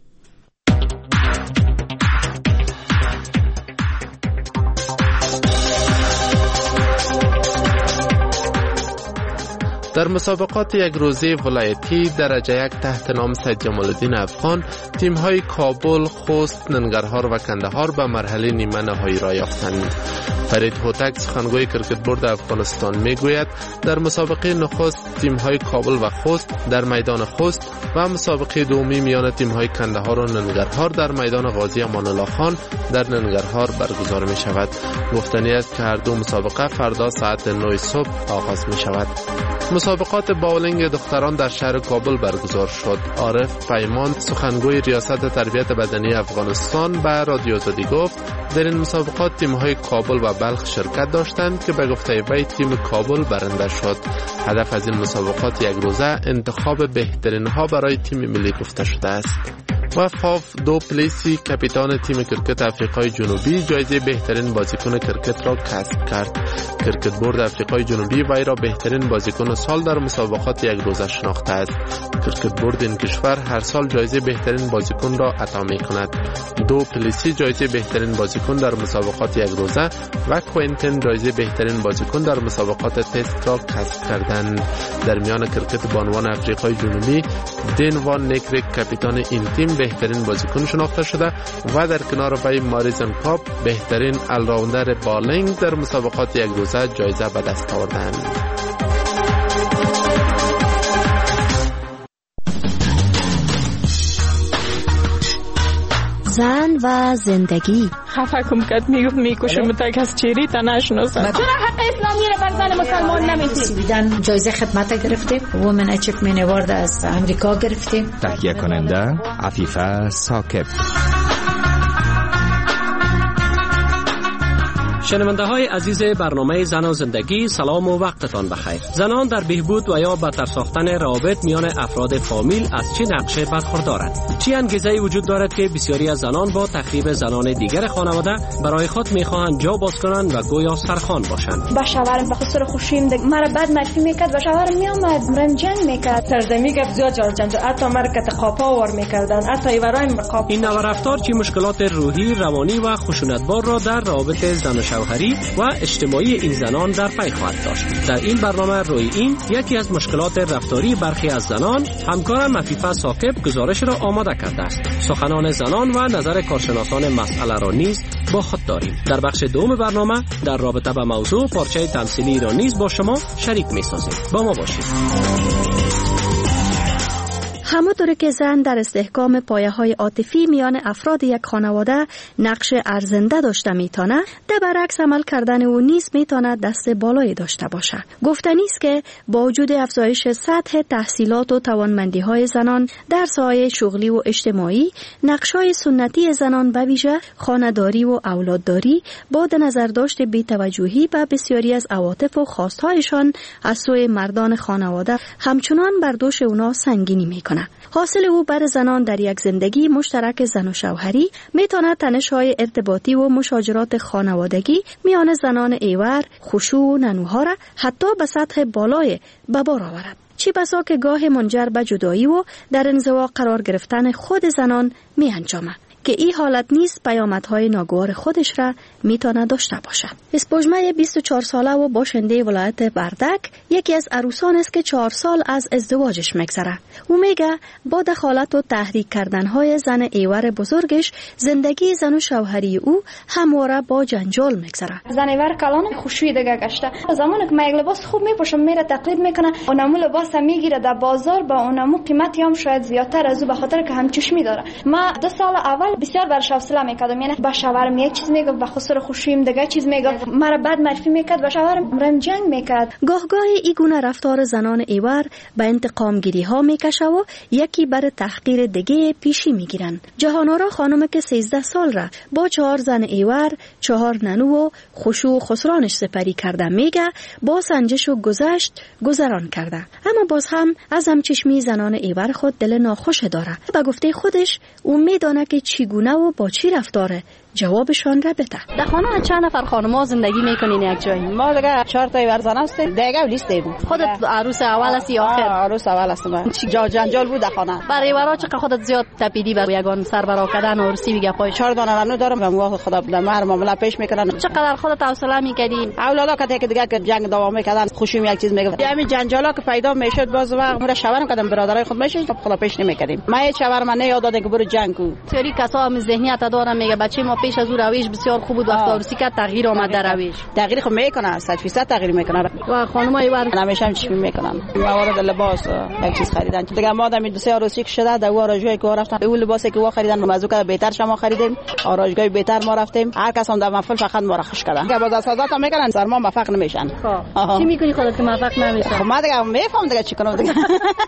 Speaker 14: در مسابقات یک روزه ولایتی درجه 1 تحت نام سید جمال الدین افغان تیم‌های کابل، خوست، ننگرهار و کندهار به مرحله نیمه نهایی را یافتند. فرید هوتک سخنگوی کرکت بورد افغانستان میگوید در مسابقه نخست تیم‌های کابل و خوست در میدان خوست و مسابقه دومی میان تیم‌های کندهار و ننگرهار در میدان غازی امان الله خان در ننگرهار برگزار می شود. گفتنی است که هر دو مسابقه فردا ساعت 9 صبح آغاز می شود. مسابقات باولینگ دختران در شهر کابل برگزار شد. عارف پیمان سخنگوی ریاست تربیت بدنی افغانستان به رادیو آزادی گفت در این مسابقات تیم‌های کابل و بلخ شرکت داشتند که به گفته وی تیم کابل برنده شد. هدف از این مسابقات یک روزه انتخاب بهترین ها برای تیم ملی گفته شده است. و فاف دو پلیسی کاپیتان تیم کرکت آفریقای جنوبی جایزه بهترین بازیکن کرکت را کسب کرد. کرکت بورد آفریقای جنوبی وی را بهترین بازیکن سال در مسابقات یک روزه شناخته است. کرکت بورد این کشور هر سال جایزه بهترین بازیکن را عطا می کند. دو پلیسی جایزه بهترین بازیکن در مسابقات یک روزه و کوینتن جایزه بهترین بازیکن در مسابقات تست را کسب کردند. در میان کرکت بانوان آفریقای جنوبی دین وان نیکریک کاپیتان این تیم بهترین بازیکن شناخته شده و در کنار وی ماریزن کاپ بهترین آلراوندر بالینگ در مسابقات یک روزه جایزه به دست آوردند.
Speaker 4: زن و زندگی.
Speaker 5: خفه کم کد میکشم تک از چیری تا نشناسم.
Speaker 4: چرا حق اسلامی را بر زن مسلمان نمیدید؟ سویدن جایزه خدمت گرفته، وومن اچیومنت اوارد از امریکا گرفته.
Speaker 6: تهیه کننده عفیفه ساکب. شنونده های عزیز برنامه زن و زندگی، سلام و وقتتان بخیر. زنان در بهبود و یا بهتر ساختن روابط میان افراد فامیل از چه نقشه برخوردارند؟ چه انگیزه‌ای وجود دارد که بسیاری از زنان با تخریب زنان دیگر خانواده برای خود میخواهند جا باز کنند و گویا سرخوان باشند؟
Speaker 7: با شوهرم به خسر خوشیم مرا بد معرفی میکرد و شوهرم میامد مرا جنگ میکرد. سرزمی گفت زیاد جنگ، حتی مرا کت قاپا ور میکردن، حتی ایورایم قاپ.
Speaker 6: این نوع رفتار چه مشکلات روحی، روانی و خشونتبار را در روابط زن و شوهری و اجتماعی این زنان در پی خواهد داشت. در این برنامه روی این یکی از مشکلات رفتاری برخی از زنان، همکارم مفیفه ثاقب گزارش را آماده کرده است. سخنان زنان و نظر کارشناسان مسئله را نیز با خود داریم. در بخش دوم برنامه در رابطه با موضوع پارچه تمثیلی را نیز با شما شریک می‌سازیم. با ما باشید.
Speaker 1: همانطور که زن در استحکام پایه‌های عاطفی میان افراد یک خانواده نقش ارزنده داشته میتونه، در برعکس عمل کردن او نیز میتونه دست بالایی داشته باشه. گفتنی است که با وجود افزایش سطح تحصیلات و توانمندی‌های زنان در ساحه شغلی و اجتماعی، نقش‌های سنتی زنان به ویژه خانه‌داری و اولادداری با در نظر داشت بی‌توجهی به بسیاری از عواطف و خواست‌هایشان از سوی مردان خانواده همچنان بر دوش اونا سنگینی میکنه. حاصل او بر زنان در یک زندگی مشترک زن و شوهری میتواند تنش‌های ارتباطی و مشاجرات خانوادگی میان زنان ایور، خشوع و ننوها را حتی به سطح بالای به بار آورد. چی بسا که گاه منجر به جدایی و در انزوا قرار گرفتن خود زنان می انجامد که این حالت نیز پیامدهای ناگوار خودش را میتونه داشته باشد. اسپوجمه 24 ساله و باشنده ولایت بردک یکی از عروسان است که 4 سال از ازدواجش میگذره. او میگه با دخالت و تحریک کردنهای زن ایور بزرگش زندگی زن و شوهری او همواره با جنجال میگذره.
Speaker 7: زن ایور کلان خوشویی دیگه گشته. زمانی که من لباس خوب میپوشم میره تقلید میکنه، اونمو لباس میگیره در بازار با اونمو قیمتی هم شاید زیادتر از او، به خاطر که هم چشمی داره. ما 2 سال اول بسیار برش حوصله میکردم، یعنی با شوهرم یک چیز میگفت، با خسر خوشیم دیگه چیز میگفت، مرا بد معرفی میکرد و شوهرم رم جنگ میکرد.
Speaker 1: گاهگاهی این گونه رفتار زنان ایور به انتقام گیری ها میکشه و یکی بر تحقیر دیگه پیشی میگیرن. جهانارا خانم که 13 سال را با 4 زن ایور، 4 ننو و خشوع و خسرانش سپری کرده میگه با سنجش و گذشت گذران کرده، اما باز هم از همچشمی زنان ایور خود دل ناخوش داره. به گفته خودش او میدانه که چگونه و با چی رفتاره جوابشان را بده.
Speaker 8: در خانه چند نفر خانم‌ها زندگی میکنین یک جایی؟
Speaker 11: ما دیگه 4 تا ورزن هستیم، دیگه لیستیم.
Speaker 8: خودت عروس اول هستی یا آخر؟
Speaker 11: عروس اول هستم. چی جنجال بود در خانه.
Speaker 8: برای ورا چقدر خودت زیاد تپیدی بر یگان سربرا کردن عروسی میگه پای
Speaker 11: 4 دانه ننو دارم و موقع خدا مهر معامله پیش میکنن.
Speaker 8: چقدر خودت حوصله میکردی؟
Speaker 11: اولادا که دیگه که جنگ دوام میکردن، خوشیم یک چیز میگفت. همین جنجالا که پیدا میشد باز وقت مرا شوهرم کردم برادرای خود میشه خدا پیش نمیکردیم. ما هیچ شوهرم نه یاد دادن که برو جنگ کو.
Speaker 8: سری کسا هم ذهنیت دارن میگه بچه ما پیش از او رویش بسیار خوب بود، وقت عروسی که تغییر آمد در رویش.
Speaker 11: تغییر خب میکنه 100% تغییر میکنه
Speaker 8: و خانمای ور
Speaker 11: همیشه هم چی میکنن موارد لباس یک چیز خریدن دیگه. ما دم 2 عروسی که شده در آراژگاهی که رفتن اون لباسی که وا خریدن موضوع که بهتر شما خریدیم، آراژگاه بهتر ما رفتیم، هر کس هم در محفل فقط ما را خوش کردن که باز اساسات هم میکنن سر ما موفق نمیشن.
Speaker 8: چی میکنی خودت که موفق نمیشی؟
Speaker 11: خب ما دیگه میفهم دیگه چی کنم دیگه.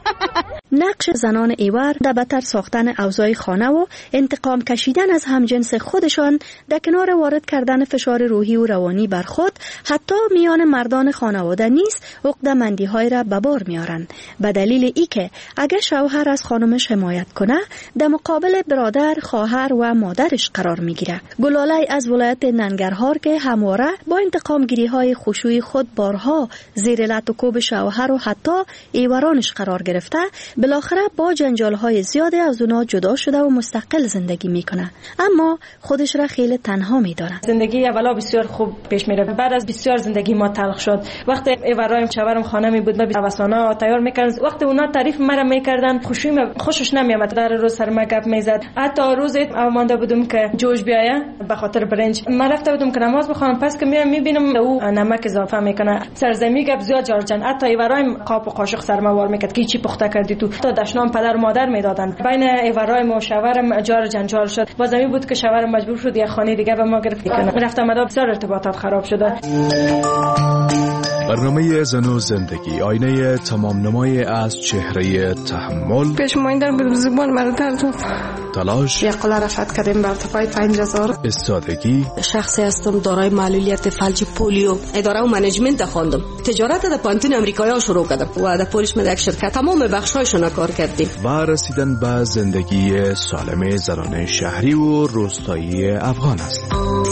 Speaker 1: نقش زنان ایور در بهتر ساختن اوضاع خانه و انتقام کشیدن از همجنس خودشان در کنار وارد کردن فشار روحی و روانی بر خود، حتی میان مردان خانواده نیز عقده‌مندی‌های را به بار میارند. به دلیل ای که اگر شوهر از خانمش حمایت کنه، در مقابل برادر، خواهر و مادرش قرار میگیره. گلاله از ولایت ننگرهار که همواره با انتقامگیری‌های خشوعی خود بارها زیر لط و کوب شوهر و حتی ایورانش قرار گرفته، بالاخره با جنجال‌های زیاد از اونا جدا شده و مستقل زندگی میکنه، اما خودش را خیلی تنها میداره.
Speaker 7: زندگی اولا بسیار خوب پیش میره، بعد از بسیار زندگی ما تلخ شد. وقتی ایورایم شوهرم خانه می بود، ما وسانا تیار میکردن، وقتی اونا تعریف مرا میکردن خوشش نمیامد، در روز سر ما گپ میزد. حتی روز مانده بودم که جوش بیاید به خاطر برنج، ما رفته بودم که نماز بخوام، پس که میام میبینم او نمک اضافه میکنه، سرزمی گپ زیاد جارجن. حتی ایورایم قاپ و قاشق سر ما وار میکرد که چی پخته کردی تو، تا دشنام پدر و مادر میدادن. بین ایورایم و شوهرم جار جنجال شد. بازمی بود که شوهرم مجبور شد یه خانه دیگه به ما گرفت کنه. رفتم بسیار ارتباطات خراب شده.
Speaker 9: برنامه زن و زندگی، آینه تمام نمای از چهره تحمل،
Speaker 5: پیشمایندن بود زبان مرد
Speaker 9: تلاش،
Speaker 5: یقلا رفت کردیم بر ارتفاع 5000،
Speaker 9: استادگی.
Speaker 12: شخصی هستم دارای معلولیت فلج پولیو. اداره و منیجمنت خواندم. تجارت در پانتون امریکایی شروع کردم و در پولیس من یک شرکت تمام بخشایشون کار کردیم.
Speaker 9: و رسیدن به زندگی سالم زنان شهری و روستایی افغان است.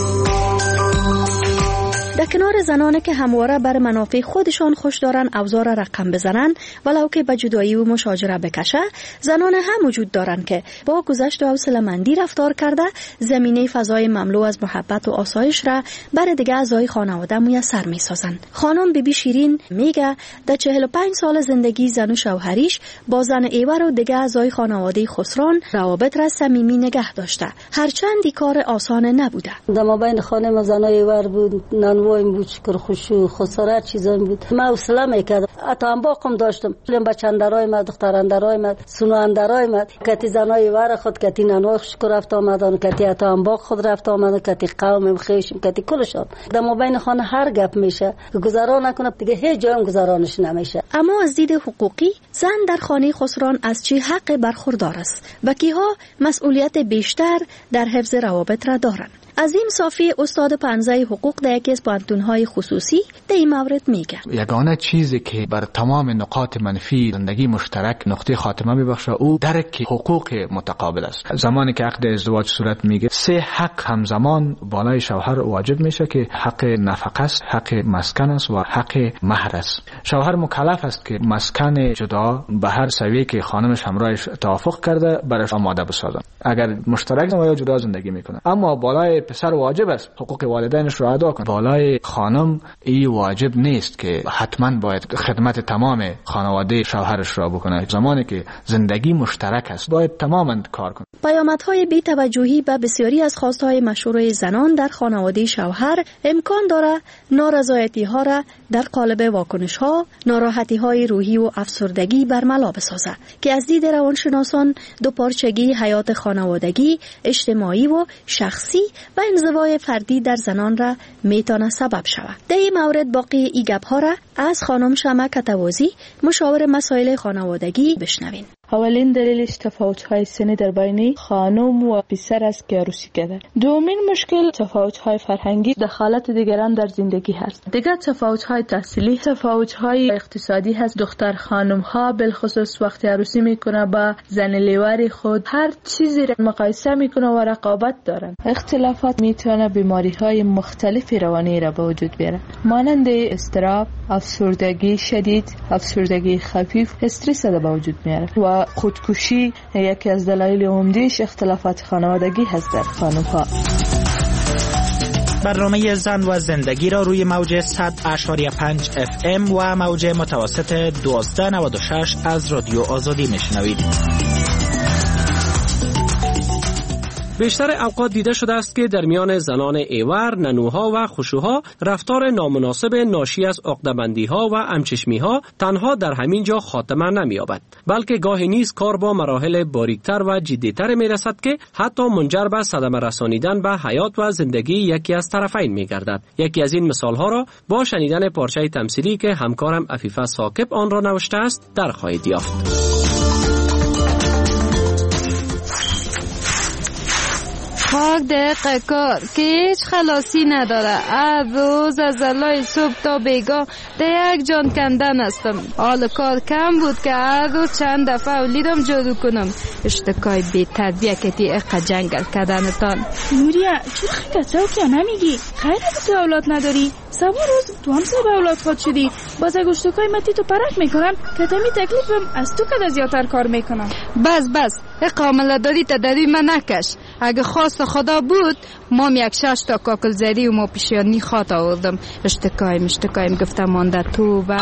Speaker 1: در کنار زنانی که همواره بر منافع خودشان خوش دارن اوضاع رقم بزنن ولو که به جدایی و مشاجره بکشه، زنان هم وجود دارن که با گذشت و حوصله‌مندی رفتار کرده زمینه فضای مملو از محبت و آسایش را بر دیگه اعضای خانواده میسر میسازن. خانم بیبی شیرین میگه در 45 سال زندگی زن و شوهریش با زن ایور و دیگه اعضای خانواده خسران روابط را صمیمی نگه داشته، هرچند کار آسان نبوده.
Speaker 13: در مابین خانم و زنای ایور بود، نانوایم بود، شکر خوشو خسارت چیزان بود. من حوصله میکردم. حتی انباقم داشتم. بچندرای ما، دختراندرای ما، سنواندرای ما، کتی زنای ایور خود، کتی نانوا شکر رفت آمدن، کتی حتی انباق خود رفت آمدن، کتی قوم خیشم، کتی کلشان. در مابین خانه هر گپ میشه. گذران نکنه دیگه هیچ جایم گذرانش نمیشه.
Speaker 1: اما از دید حقوقی زن در خانه خسران از چه حق برخوردار است و کیها مسئولیت بیشتر در حفظ روابط را دارند. عظیم صافی استاد پانزه حقوق در یکی از پانتون‌های خصوصی در این مورد میگه
Speaker 16: یگانه چیزی که بر تمام نقاط منفی زندگی مشترک نقطه خاتمه میبخشه او درک حقوق متقابل است. زمانی که عقد ازدواج صورت میگه 3 حق همزمان بالای شوهر واجب میشه که حق نفقه است، حق مسکن است و حق مهر است. شوهر مکلف است که مسکن جدا به هر سویه که خانمش همراهش توافق کرده برش آماده بسازن. اگر مشترک یا جدا زندگی میکنه، اما بالای پسر واجب است حقوق والدینش رو ادا کنه. بالای خانم این واجب نیست که حتما باید خدمت تمام خانواده شوهرش را بکنه. زمانی که زندگی مشترک است باید تماما کار کنه.
Speaker 1: پیامدهای بی‌توجهی به بسیاری از خواستهای مشروع زنان در خانواده شوهر امکان داره نارضایتی‌ها را در قالب واکنش‌ها، ناراحتی‌های روحی و افسردگی برملا بسازه که از دید روانشناسان دوپارچگی حیات خانوادگی، اجتماعی و شخصی و انزوای فردی در زنان را میتونه سبب شود. در این مورد باقی ای گپ‌ها را از خانم شمع کتوازی مشاور مسائل خانوادگی بشنوین.
Speaker 25: اولین دلیلش تفاوت‌های سنی در بین خانم و پسر است که عروسی کرده. دومین مشکل تفاوت‌های فرهنگی، دخالت دیگران در زندگی هست. دیگر تفاوت‌های تحصیلی، تفاوت‌های اقتصادی هست. دختر خانم‌ها بالخصوص وقتی عروسی میکنه با زن لیوار خود هر چیزی را مقایسه میکنه و رقابت دارن. اختلافات میتونه بیماری‌های مختلف روانی را به وجود بیاره، مانند اضطراب، افسردگی شدید، افسردگی خفیف، استرس را به وجود میاره و خودکشی یکی از دلایل عمده‌اش اختلافات خانوادگی هست در خانم‌ها.
Speaker 26: برنامه زن و زندگی را روی موج 100.5 FM و موج متوسط 1296 از رادیو آزادی میشنوید.
Speaker 6: بیشتر اوقات دیده شده است که در میان زنان ایور، ننوها و خشوها رفتار نامناسب ناشی از عقده‌بندی‌ها و همچشمی‌ها تنها در همین جا خاتمه نمی‌یابد، بلکه گاهی نیز کار با مراحل باریکتر و جدی‌تر می‌رسد که حتی منجر به صدمه رسانیدن به حیات و زندگی یکی از طرفین می‌گردد. یکی از این مثال‌ها را با شنیدن پارچه تمثیلی که همکارم عفیفه ثاقب آن را نوشته است در خواهید یافت.
Speaker 27: خاک دقیقه کار که هیچ خلاصی نداره. روز از علای صبح تا بیگاه ده یک جان کندن هستم. حال کار کم بود که هر روز چند دفعه اولیدم جارو کنم. اشتکای بی تربیه کتی اقا جنگل کردنتان.
Speaker 28: نوریا چرا خیلی کساو که نمیگی؟ خیلی بود اولاد نداری؟ سبا روز تو هم سبا اولاد خود شدی. باز اگه اشتکای متی تو پرک میکنم که تمی تکلیفم از تو که زیادتر کار میکنم.
Speaker 27: بس اقامل داری تداری من نکش. اگه خواست خدا بود مام یک 6 تا کاکل زری و ما پیشیانی خواه آوردم. اشتکایم گفتم مانده تو با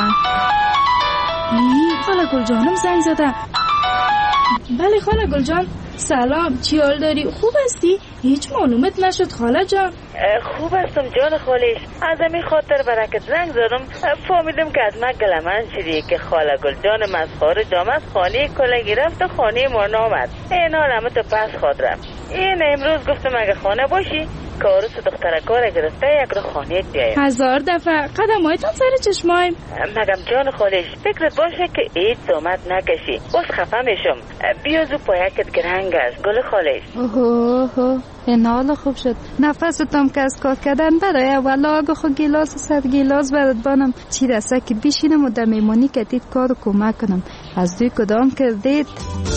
Speaker 28: خاله گل جانم زنگ زده. بله خاله گل جان، سلام، چی حال داری؟ خوب هستی؟ هیچ معلومت نشد خاله جان.
Speaker 29: خوب هستم جان خالیش. از همین خاطر برکت زنگ زدم. فهمیدم که از من گلمن شدی که خاله گل جانم از خارج آمد، خانه کلگی رفت و خانه ما نامد. اینا رمت پس خود رفت. این امروز گفتم اگه خانه باشی که عروس دخترکار گرفته یک رو خانه بیایم.
Speaker 28: 1000 دفعه قدمایتان سر چشمایم.
Speaker 29: مگم جان خالش فکرت باشه که عید زحمت نکشی، باز خفه میشم. بیا زو پایکت گرنگ است گل خالش.
Speaker 27: اوه این حال خوب شد. نفستم که از کار کردن برای اولا آگه خود گیلاس و 100 گیلاس برد بانم چی رسه که بیشینم و در میمانی کتید کار رو کمک کنم. از دوی کدام کردید؟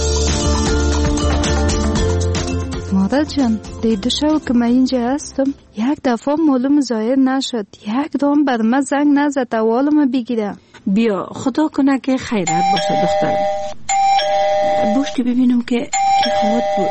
Speaker 27: مادر جان دیده شو که من اینجا هستم یک دفعه معلوم ظاهر نشد، یک دام بر من زنگ نزد اولم بگیرم.
Speaker 3: بیا خدا کنه که خیرت باشه دخترم. باش که ببینم که خواهد بود.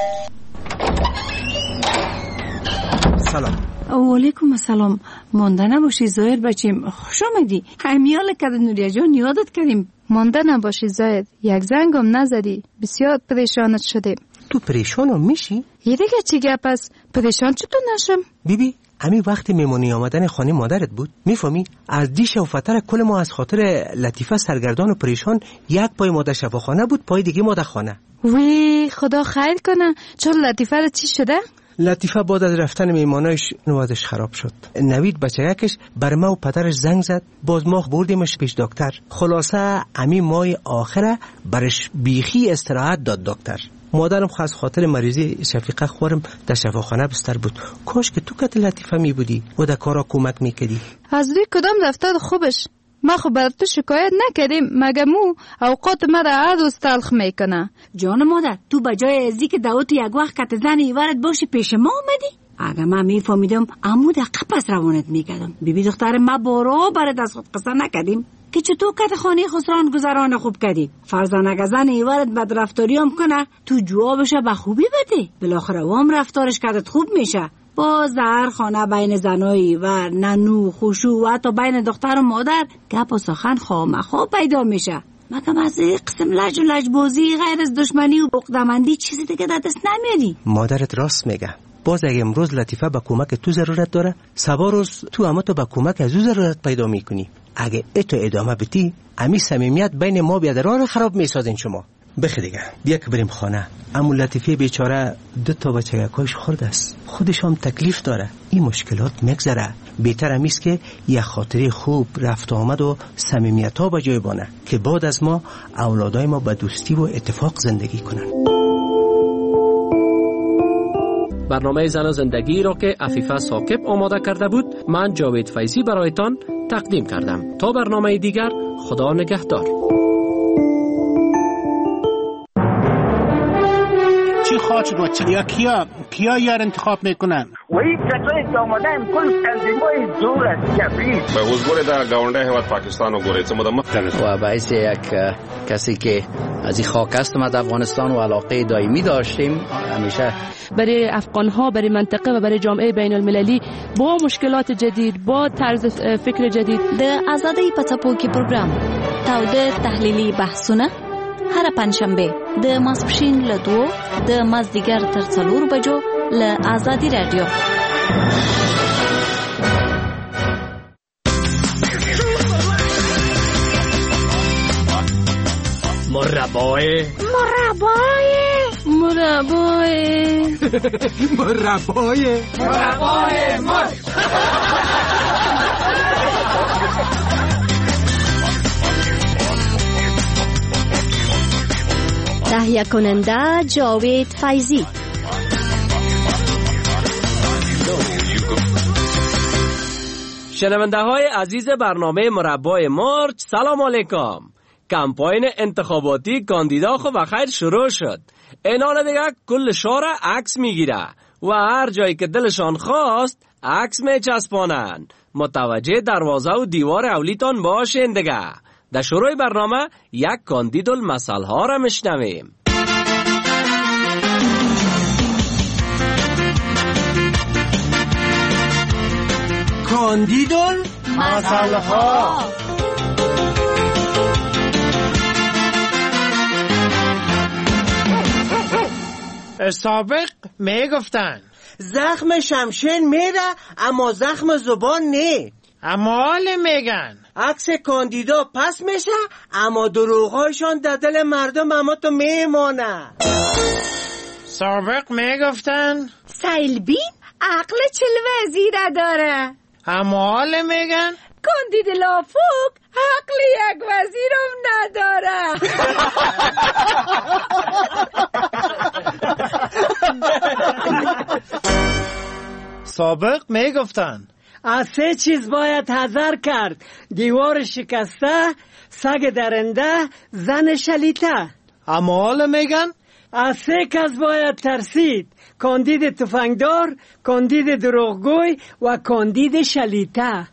Speaker 10: سلام.
Speaker 3: علیکم السلام. مانده نباشی ظاهر بچیم، خوش آمدی. همیال کردن نوریا جان یادت کردیم.
Speaker 27: مانده نباشی ظاهر، یک زنگم نزدی، بسیار پریشانت شدیم.
Speaker 10: تو پریشانم میشی؟
Speaker 27: یه دیگه چی گپ است؟ پریشان چطور نشم؟
Speaker 10: بیبی همین وقت مهمونی آمدن خانه مادرت بود، میفهمی؟ از دیش و فتر کل ما از خاطر لطیفه سرگردان و پریشان، یک پای مادر شفاخانه بود، پای دیگه مادر خانه.
Speaker 27: وی خدا خیر کنه. چون لطیفه رو چی شده؟
Speaker 10: لطیفه بعد از رفتن میمانایش نوازش خراب شد. نوید بچه‌کش بر ما و پدرش زنگ زد، باز ما بردیمش پیش دکتر. خلاصه همین ماه آخره برش بیخی استراحت داد دکتر. مادرم خاص خاطر مریضی شفیقه خورم در شفاخانه بستر بود. کاش که تو کت لطیفه می بودی و در کارا کمک میکردی.
Speaker 27: از روی کدام رفتار خوبش؟ ما خب بر تو شکایت نکردیم، مگه مو اوقات مرا هر روز تلخ میکنه.
Speaker 3: جان مادر تو بجای ازی که دعوت یک وقت کت زن ایوارد باشی پیش ما اومدی؟ اگه من میفهمیدم امو دقیقه پس روانت میکردم. بیبی دختر ما بارا برد از خود قصه نکردیم که چطور کت خانه خسران گذران خوب کردی. فرزان اگه زن ایوارد بد رفتاری هم کنه تو جوابش به خوبی بده، بالاخره وام رفتارش کردت خوب میشه. باز در خانه بین زنایی و ننو خوشو و حتی بین دختر و مادر گپ و سخن خواه پیدا میشه. مگم از قسم لج و لجبازی غیر از دشمنی و عقده‌مندی چیزی دیگه در دست نمیاری؟
Speaker 10: مادرت راست میگه. باز اگه امروز لطیفه به کمک تو ضرورت داره، سبا روز تو اما تو به کمک از او ضرورت پیدا میکنی. اگه اتو ادامه بدی امی صمیمیت بین ما بیادران خراب میسازین شما. بخی دیگه بیا که بریم خانه. امو لطیفه بیچاره 2 بچگکاش خورده است، خودش هم تکلیف داره. این مشکلات مگذره. بهتر امیست که یه خاطره خوب رفت آمد و صمیمیت ها به جای بانه که بعد از ما اولادای ما به دوستی و اتفاق زندگی کنن.
Speaker 6: برنامه زن و زندگی را که عفیفه ثاقب آماده کرده بود، من جاوید فیضی برایتان تقدیم کردم. تا برنامه دیگر، خدا نگهدار.
Speaker 15: چی خواهد شد و چی؟ یا کیا یار انتخاب میکنن؟
Speaker 17: و این کسایی که آمدن کل تنظیمای زور است کفریست.
Speaker 18: به حضور در گاونده هیواد پاکستان و گوریت
Speaker 19: و باعث یک کسی که از این خاک است ما در افغانستان و علاقه دائمی داشتیم همیشه
Speaker 20: برای افغانها، برای منطقه و برای جامعه بین المللی با مشکلات جدید، با طرز فکر جدید.
Speaker 21: د آزادۍ په څپو کې پروګرام تاوده تحلیلي بحثونه هر پنځشنبه د ماسپښین له 2 د مازدیګر تر 4 بجو له آزادي رادیو.
Speaker 19: مربای مر.
Speaker 21: تهیه کننده جاوید فیضی.
Speaker 6: شنونده های عزیز برنامه مربای مارچ، سلام علیکم. کمپاین انتخاباتی کاندیدا خو بخیر شروع شد. اینال دیگه کل شهر عکس میگیره و هر جایی که دلشان خواست عکس میچسبانن. متوجه دروازه و دیوار اولیتان باشین دیگه. در شروع برنامه یک کاندید المثل ها را میشنویم.
Speaker 10: کاندید المثل ها.
Speaker 15: سابق میگفتن
Speaker 10: زخم شمشین میره اما زخم زبان نه.
Speaker 15: اما حال میگن
Speaker 10: عکس کاندیدا پس میشه اما دروغهایشان در دل مردم اما تو میمانه.
Speaker 15: سابق میگفتن
Speaker 3: سیلبین عقل چل وزیره داره.
Speaker 2: اما حال میگن
Speaker 3: کاندید لافوک عقل یک وزیرم نداره.
Speaker 2: سابق میگفتن
Speaker 4: از 3 چیز باید حذر کرد: دیوار شکسته، سگ درنده، زن شلیته.
Speaker 2: اما حال میگن
Speaker 4: از 3 کس باید ترسید: کاندید تفنگدار، کاندید دروغگوی و کاندید شلیته.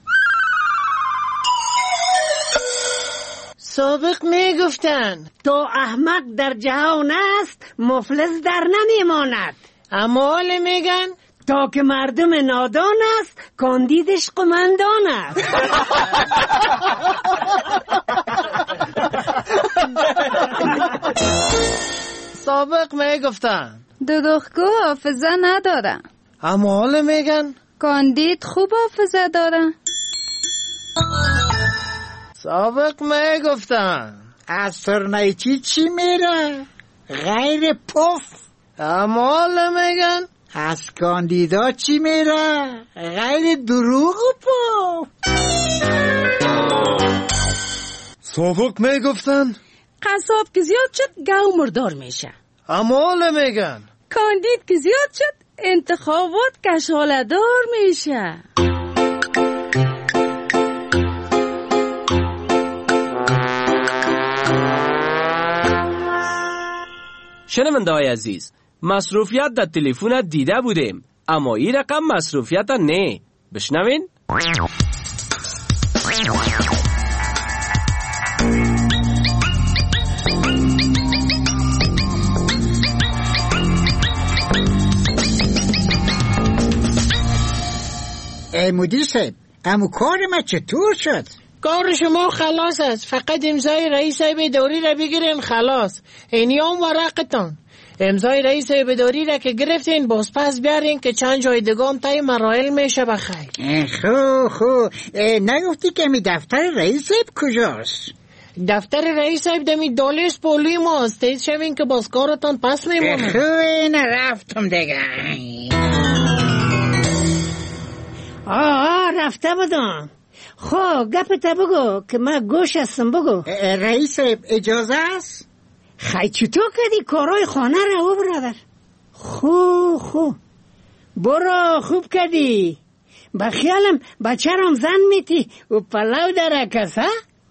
Speaker 2: سابق میگفتن
Speaker 4: تا احمق در جهان است مفلس در نمیماند.
Speaker 2: اما حال میگن
Speaker 4: تا که مردم نادان است کاندیدش قمندان است.
Speaker 2: سابق میگفتن
Speaker 27: دروغگو حافظه نداره.
Speaker 2: اما حال میگن
Speaker 27: کاندید خوب حافظه داره.
Speaker 2: سابق میگفتن
Speaker 7: از سرنیچی چی میره؟ غیر پف.
Speaker 2: اما حال میگن
Speaker 7: از کاندیدا چی میره؟ غیر دروغ و پف.
Speaker 2: سابق میگفتن
Speaker 12: قصاب که زیاد شد گاو مردار میشه.
Speaker 2: اما حال میگن
Speaker 12: کاندید که زیاد شد انتخابات کشاله‌دار میشه.
Speaker 6: شنونده‌های عزیز، مصروفیت در تلفن دیده بودیم، اما این رقم مصروفیت نه. بشنوین.
Speaker 7: مدیر صاحب، اما کار ما چطور شد؟
Speaker 2: کار شما خلاص است، فقط امضای رئیس اداری را بگیرین خلاص. اینیام ورقتان. امضای رئیس اداری را که گرفتین باز پس بیارین که چند جای دگام تای مراحل میشه بخیر.
Speaker 7: خو نگفتی که می دفتر رئیس کجاست؟
Speaker 2: دفتر رئیس دمی دالیس پولی ماست. تیز شوین که باز کارتان پس میمونه.
Speaker 7: خو رفتم دیگه.
Speaker 4: رفته بودم. خب گپت بگو که من گوش هستم. بگو.
Speaker 7: رئیس اجازه است؟
Speaker 4: خیلی چطور کردی کارهای خانه رو برادر؟ خوب برو، خوب کردی. با خیالم بچه رام زن میتی و پلو در کسا.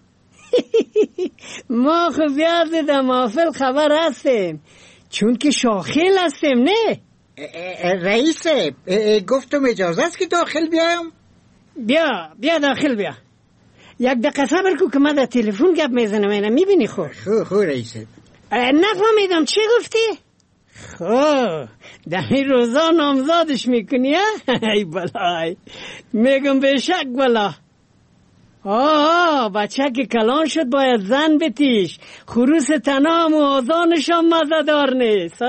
Speaker 4: ما خوب یاد دیدم محافل خبر هستیم چون که شاخیل هستیم. نه
Speaker 7: رئیس گفتم اجازه است که داخل بیایم؟
Speaker 4: بیا داخل بیا. یک دقیقه صبر کو که من در تلفن گپ میزنم. اینا میبینی خب.
Speaker 7: خب رئیس
Speaker 4: نفهمیدم چی گفتی؟ خب در این روزا نامزادش میکنی ها؟ ای بلای میگم بشک بلا. بچه که کلان شد باید زن بتیش. خروس تنام و آزانشان مزدار نیست.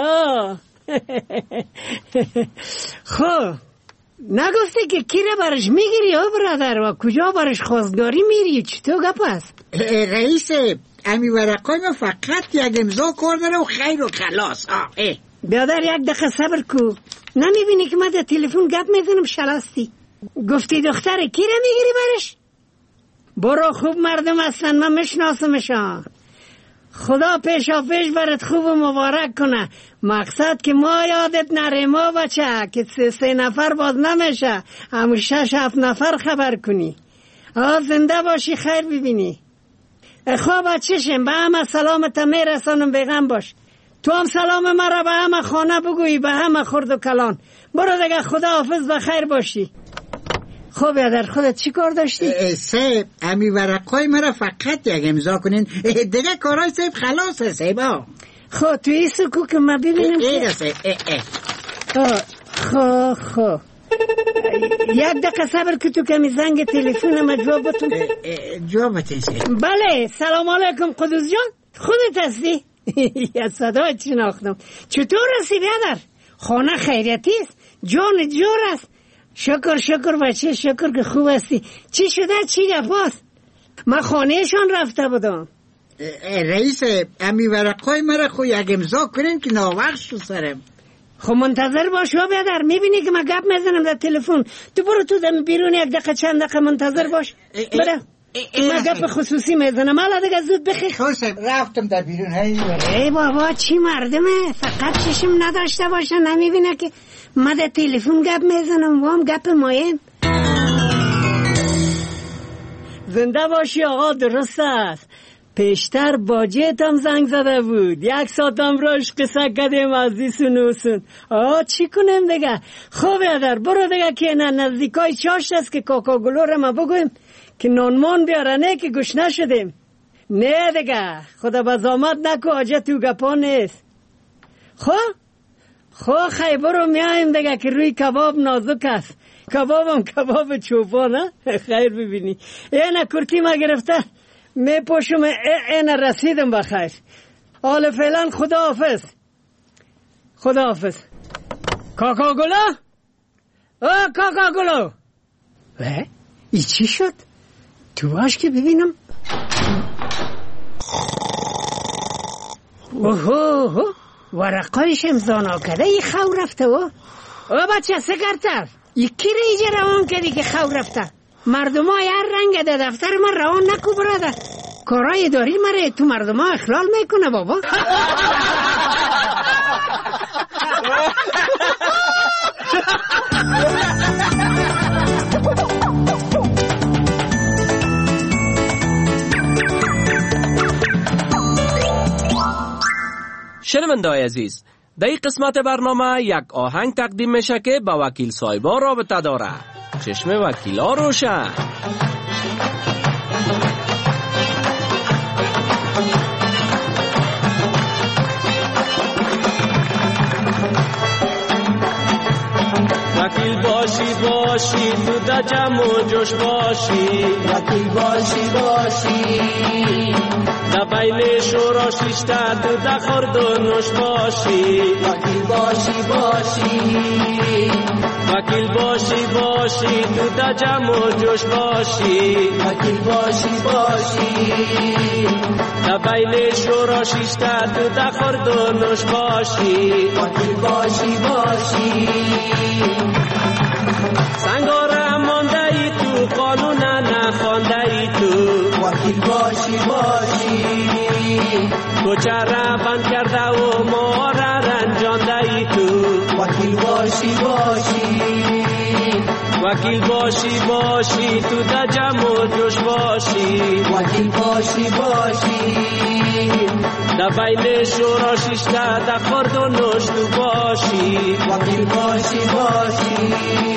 Speaker 4: خب نگفتی که کی را برش میگیری برادر و کجا برش خواستگاری میری؟ چطور گپ است؟
Speaker 7: رئیس امی ورقای من فقط یک امضا کار داره و خیر و خلاص.
Speaker 4: بیادر یک دقیقه صبر کو. نمیبینی که من در تلفن گپ میزنم شلاستی؟ گفتی دختر کی را میگیری برش؟ برو، خوب مردم هستن، من میشناسمشان. خدا پیشا پیش برات خوب و مبارک کنه. مقصد که ما یادت نره ما بچه که 3 نفر باز نمیشه، همون 6-7 نفر خبر کنی. زنده باشی، خیر ببینی. خواب بچه‌شم به همه سلامت میرسانم، بیغم باش. تو هم سلام مرا به همه خانه بگویی، به همه خرد و کلان. برو دیگه، خدا حافظ، بخیر باشی. خب یادر خودت چی کار داشتی؟
Speaker 7: صاحب امی ورقای مرا فقط یک امضا کنین دیگه کارای صاحب خلاصه صاحب.
Speaker 4: خب تو این سکو که ما ببینیم خب یک دقیقه صبر که تو کمی زنگ تلفن ما جواب بتون.
Speaker 7: جواب بتون صاحب.
Speaker 4: بله، سلام علیکم قدوس جان، خودت هستی؟ یا صدای چی ناختم. چطور هستی بیادر؟ خانه خیریتی است؟ جان جور است؟ شکر بچه، شکر که خوب هستی. چی شده؟ چی گفاست؟ من خانهشان رفته بودم.
Speaker 7: رئیس امی ورقای مرا خو یک امضا کنین که ناوقت شو سرم.
Speaker 4: خب منتظر باش برادر، میبینی که من گپ میزنم در تلفن. تو برو تو دم بیرون یک دقیقه چند دقیقه منتظر باش. برو من گپ خصوصی میزنم. حالا دیگه زود بخیر.
Speaker 7: خوشم رفتم در بیرون.
Speaker 4: ای بابا چی مردمه، فقط چشم نداشته باشه نمیبینه که من در تلفن گپ میزنم. وام گپ مهم. زنده باشی آقا. درست است. پیشتر باجت هم زنگ زده بود، 1 ساعت هم راش قصه کردیم از دیسون اوسون. چی کنیم دیگه؟ خوب برادر برو دیگه که نزدیکای چاشت است که کاکا گلو رو ما بگویم که نانمان بیارنه که گشنه شدیم. نه دیگه خدا بزامت نکو، حاجت تو گپا نیست. خب خیلی برو میایم دیگه که روی کباب نازک است. کبابم کباب چوبانه. خیر ببینی اینه کرتی ما گرفته می پوشم. این رسیدم بخیر. حالا فعلا خداحافظ. خداحافظ. کاکا گلو. کاکا گلو. ای چی شد؟ تو باش که ببینم. اوه ورقایش امضا نکرده. ای خو رفته. بچه سکرتر یکی رو ایجا روان کردی که خو رفته. مردم ها هر رنگ ده دفتر من روان نکو برادر. کارای داری مره تو مردم ها اخلال میکنه بابا.
Speaker 6: شنونده‌های عزیز، در این قسمت برنامه یک آهنگ تقدیم میشه که با وکیل صاحبا رابطه داره. چشم وکیلا روشن. وکیل باشی تو در جمع و جوش باشی.
Speaker 5: وکیل باشی
Speaker 6: در بین شورا شیشته تو در خورد و نوش باشی.
Speaker 5: وکیل باشی
Speaker 6: تو در جمع و جوش باشی.
Speaker 5: وکیل باشی
Speaker 6: در بین شورا شیشته تو در خورد و نوش باشی.
Speaker 5: وکیل باشی
Speaker 6: سنگاره مانده ای تو، قانون نخوانده ای تو.
Speaker 5: وکیل باشی
Speaker 6: کوچه را بند کرده و ما را رنجانده ای تو.
Speaker 5: وکیل
Speaker 6: باشی تو در جمع و جوش باشی.
Speaker 5: وکیل باشی
Speaker 6: در بین شورا شیشته در خورد و نوش تو باشی.
Speaker 5: وکیل باشی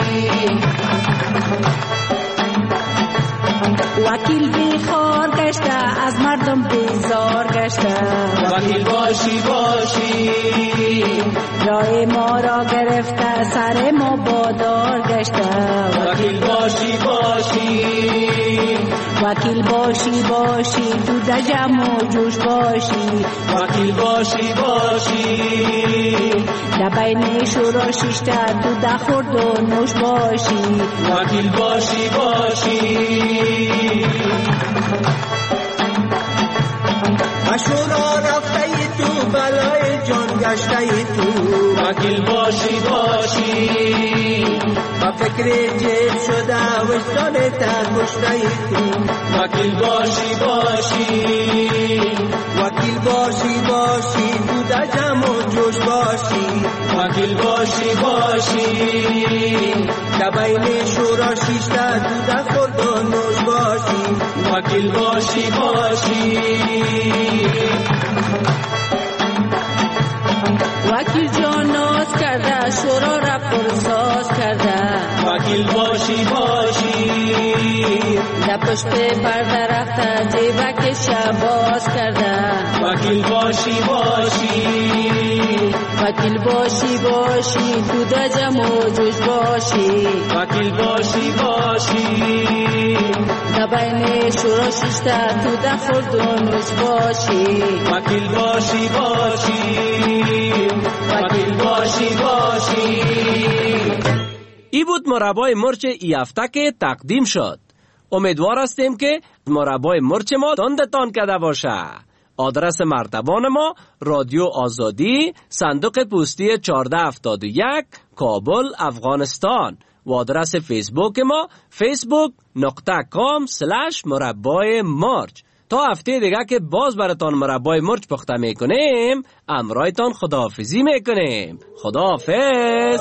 Speaker 3: وکیل بیخار گشته از مردم بیزار گشته.
Speaker 6: وکیل باشی
Speaker 3: جای ما را گرفته سر ما بادار گشته.
Speaker 6: وکیل
Speaker 3: باشی تو در جمع و جوش باشی.
Speaker 6: وکیل باشی
Speaker 3: در بین شورا شیشته تو در خورد و نوش باشی.
Speaker 6: وکیل باشی
Speaker 5: شورا رفته ای تو، بلای جان گشته ای تو.
Speaker 6: وکیل باشی
Speaker 5: با فکر جیب شده وجدان تا کشته ای تو.
Speaker 6: وکیل
Speaker 5: باشی تو در جمع و جوش باشی.
Speaker 6: وکیل باشی
Speaker 5: در بین شورا شیشته تو در خورد و نوش باشی.
Speaker 6: وکیل باشی
Speaker 3: وکیل جان ناز کرده شورا را پرساز کرده.
Speaker 6: وکیل باشی
Speaker 3: در پشت پرده رفته جیبک شباز کرده.
Speaker 6: وکیل
Speaker 3: باشی تو در جمع و جوش باشی.
Speaker 6: وکیل باشی
Speaker 3: در بین شورا شیشته تو در خورد و نوش باشی.
Speaker 6: وکیل باشی ای بود مربای مرچ ای هفته که تقدیم شد. امیدوار هستیم که مربای مرچ ما تندتان کرده باشه. آدرس مرتبان ما رادیو آزادی، صندوق پستی 1471، کابل، افغانستان. و آدرس فیسبوک ما facebook.com/مربع تا هفته دیگه که باز براتان مربع مرچ پخته میکنیم، امرایتان خداحافظی میکنیم. خداحافظ.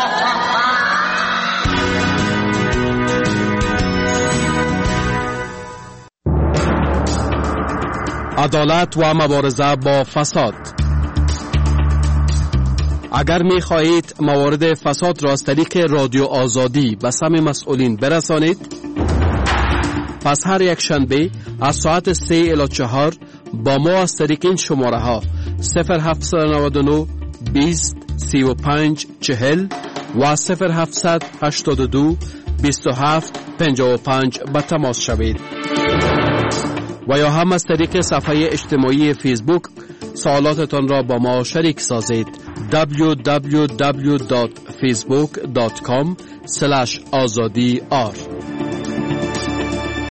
Speaker 8: عدالت و مبارزه با فساد. اگر می خواهید موارد فساد را از طریق رادیو آزادی به سمع مسئولین برسانید، پس هر یک شنبه از ساعت 3 الی 4 با ما از طریق این شماره ها 0799 20 35 40 و 0782 27 55 به تماس شوید. و یا هم از طریق صفحه اجتماعی فیسبوک سوالاتتان را با ما شریک سازید. www.facebook.com/azadi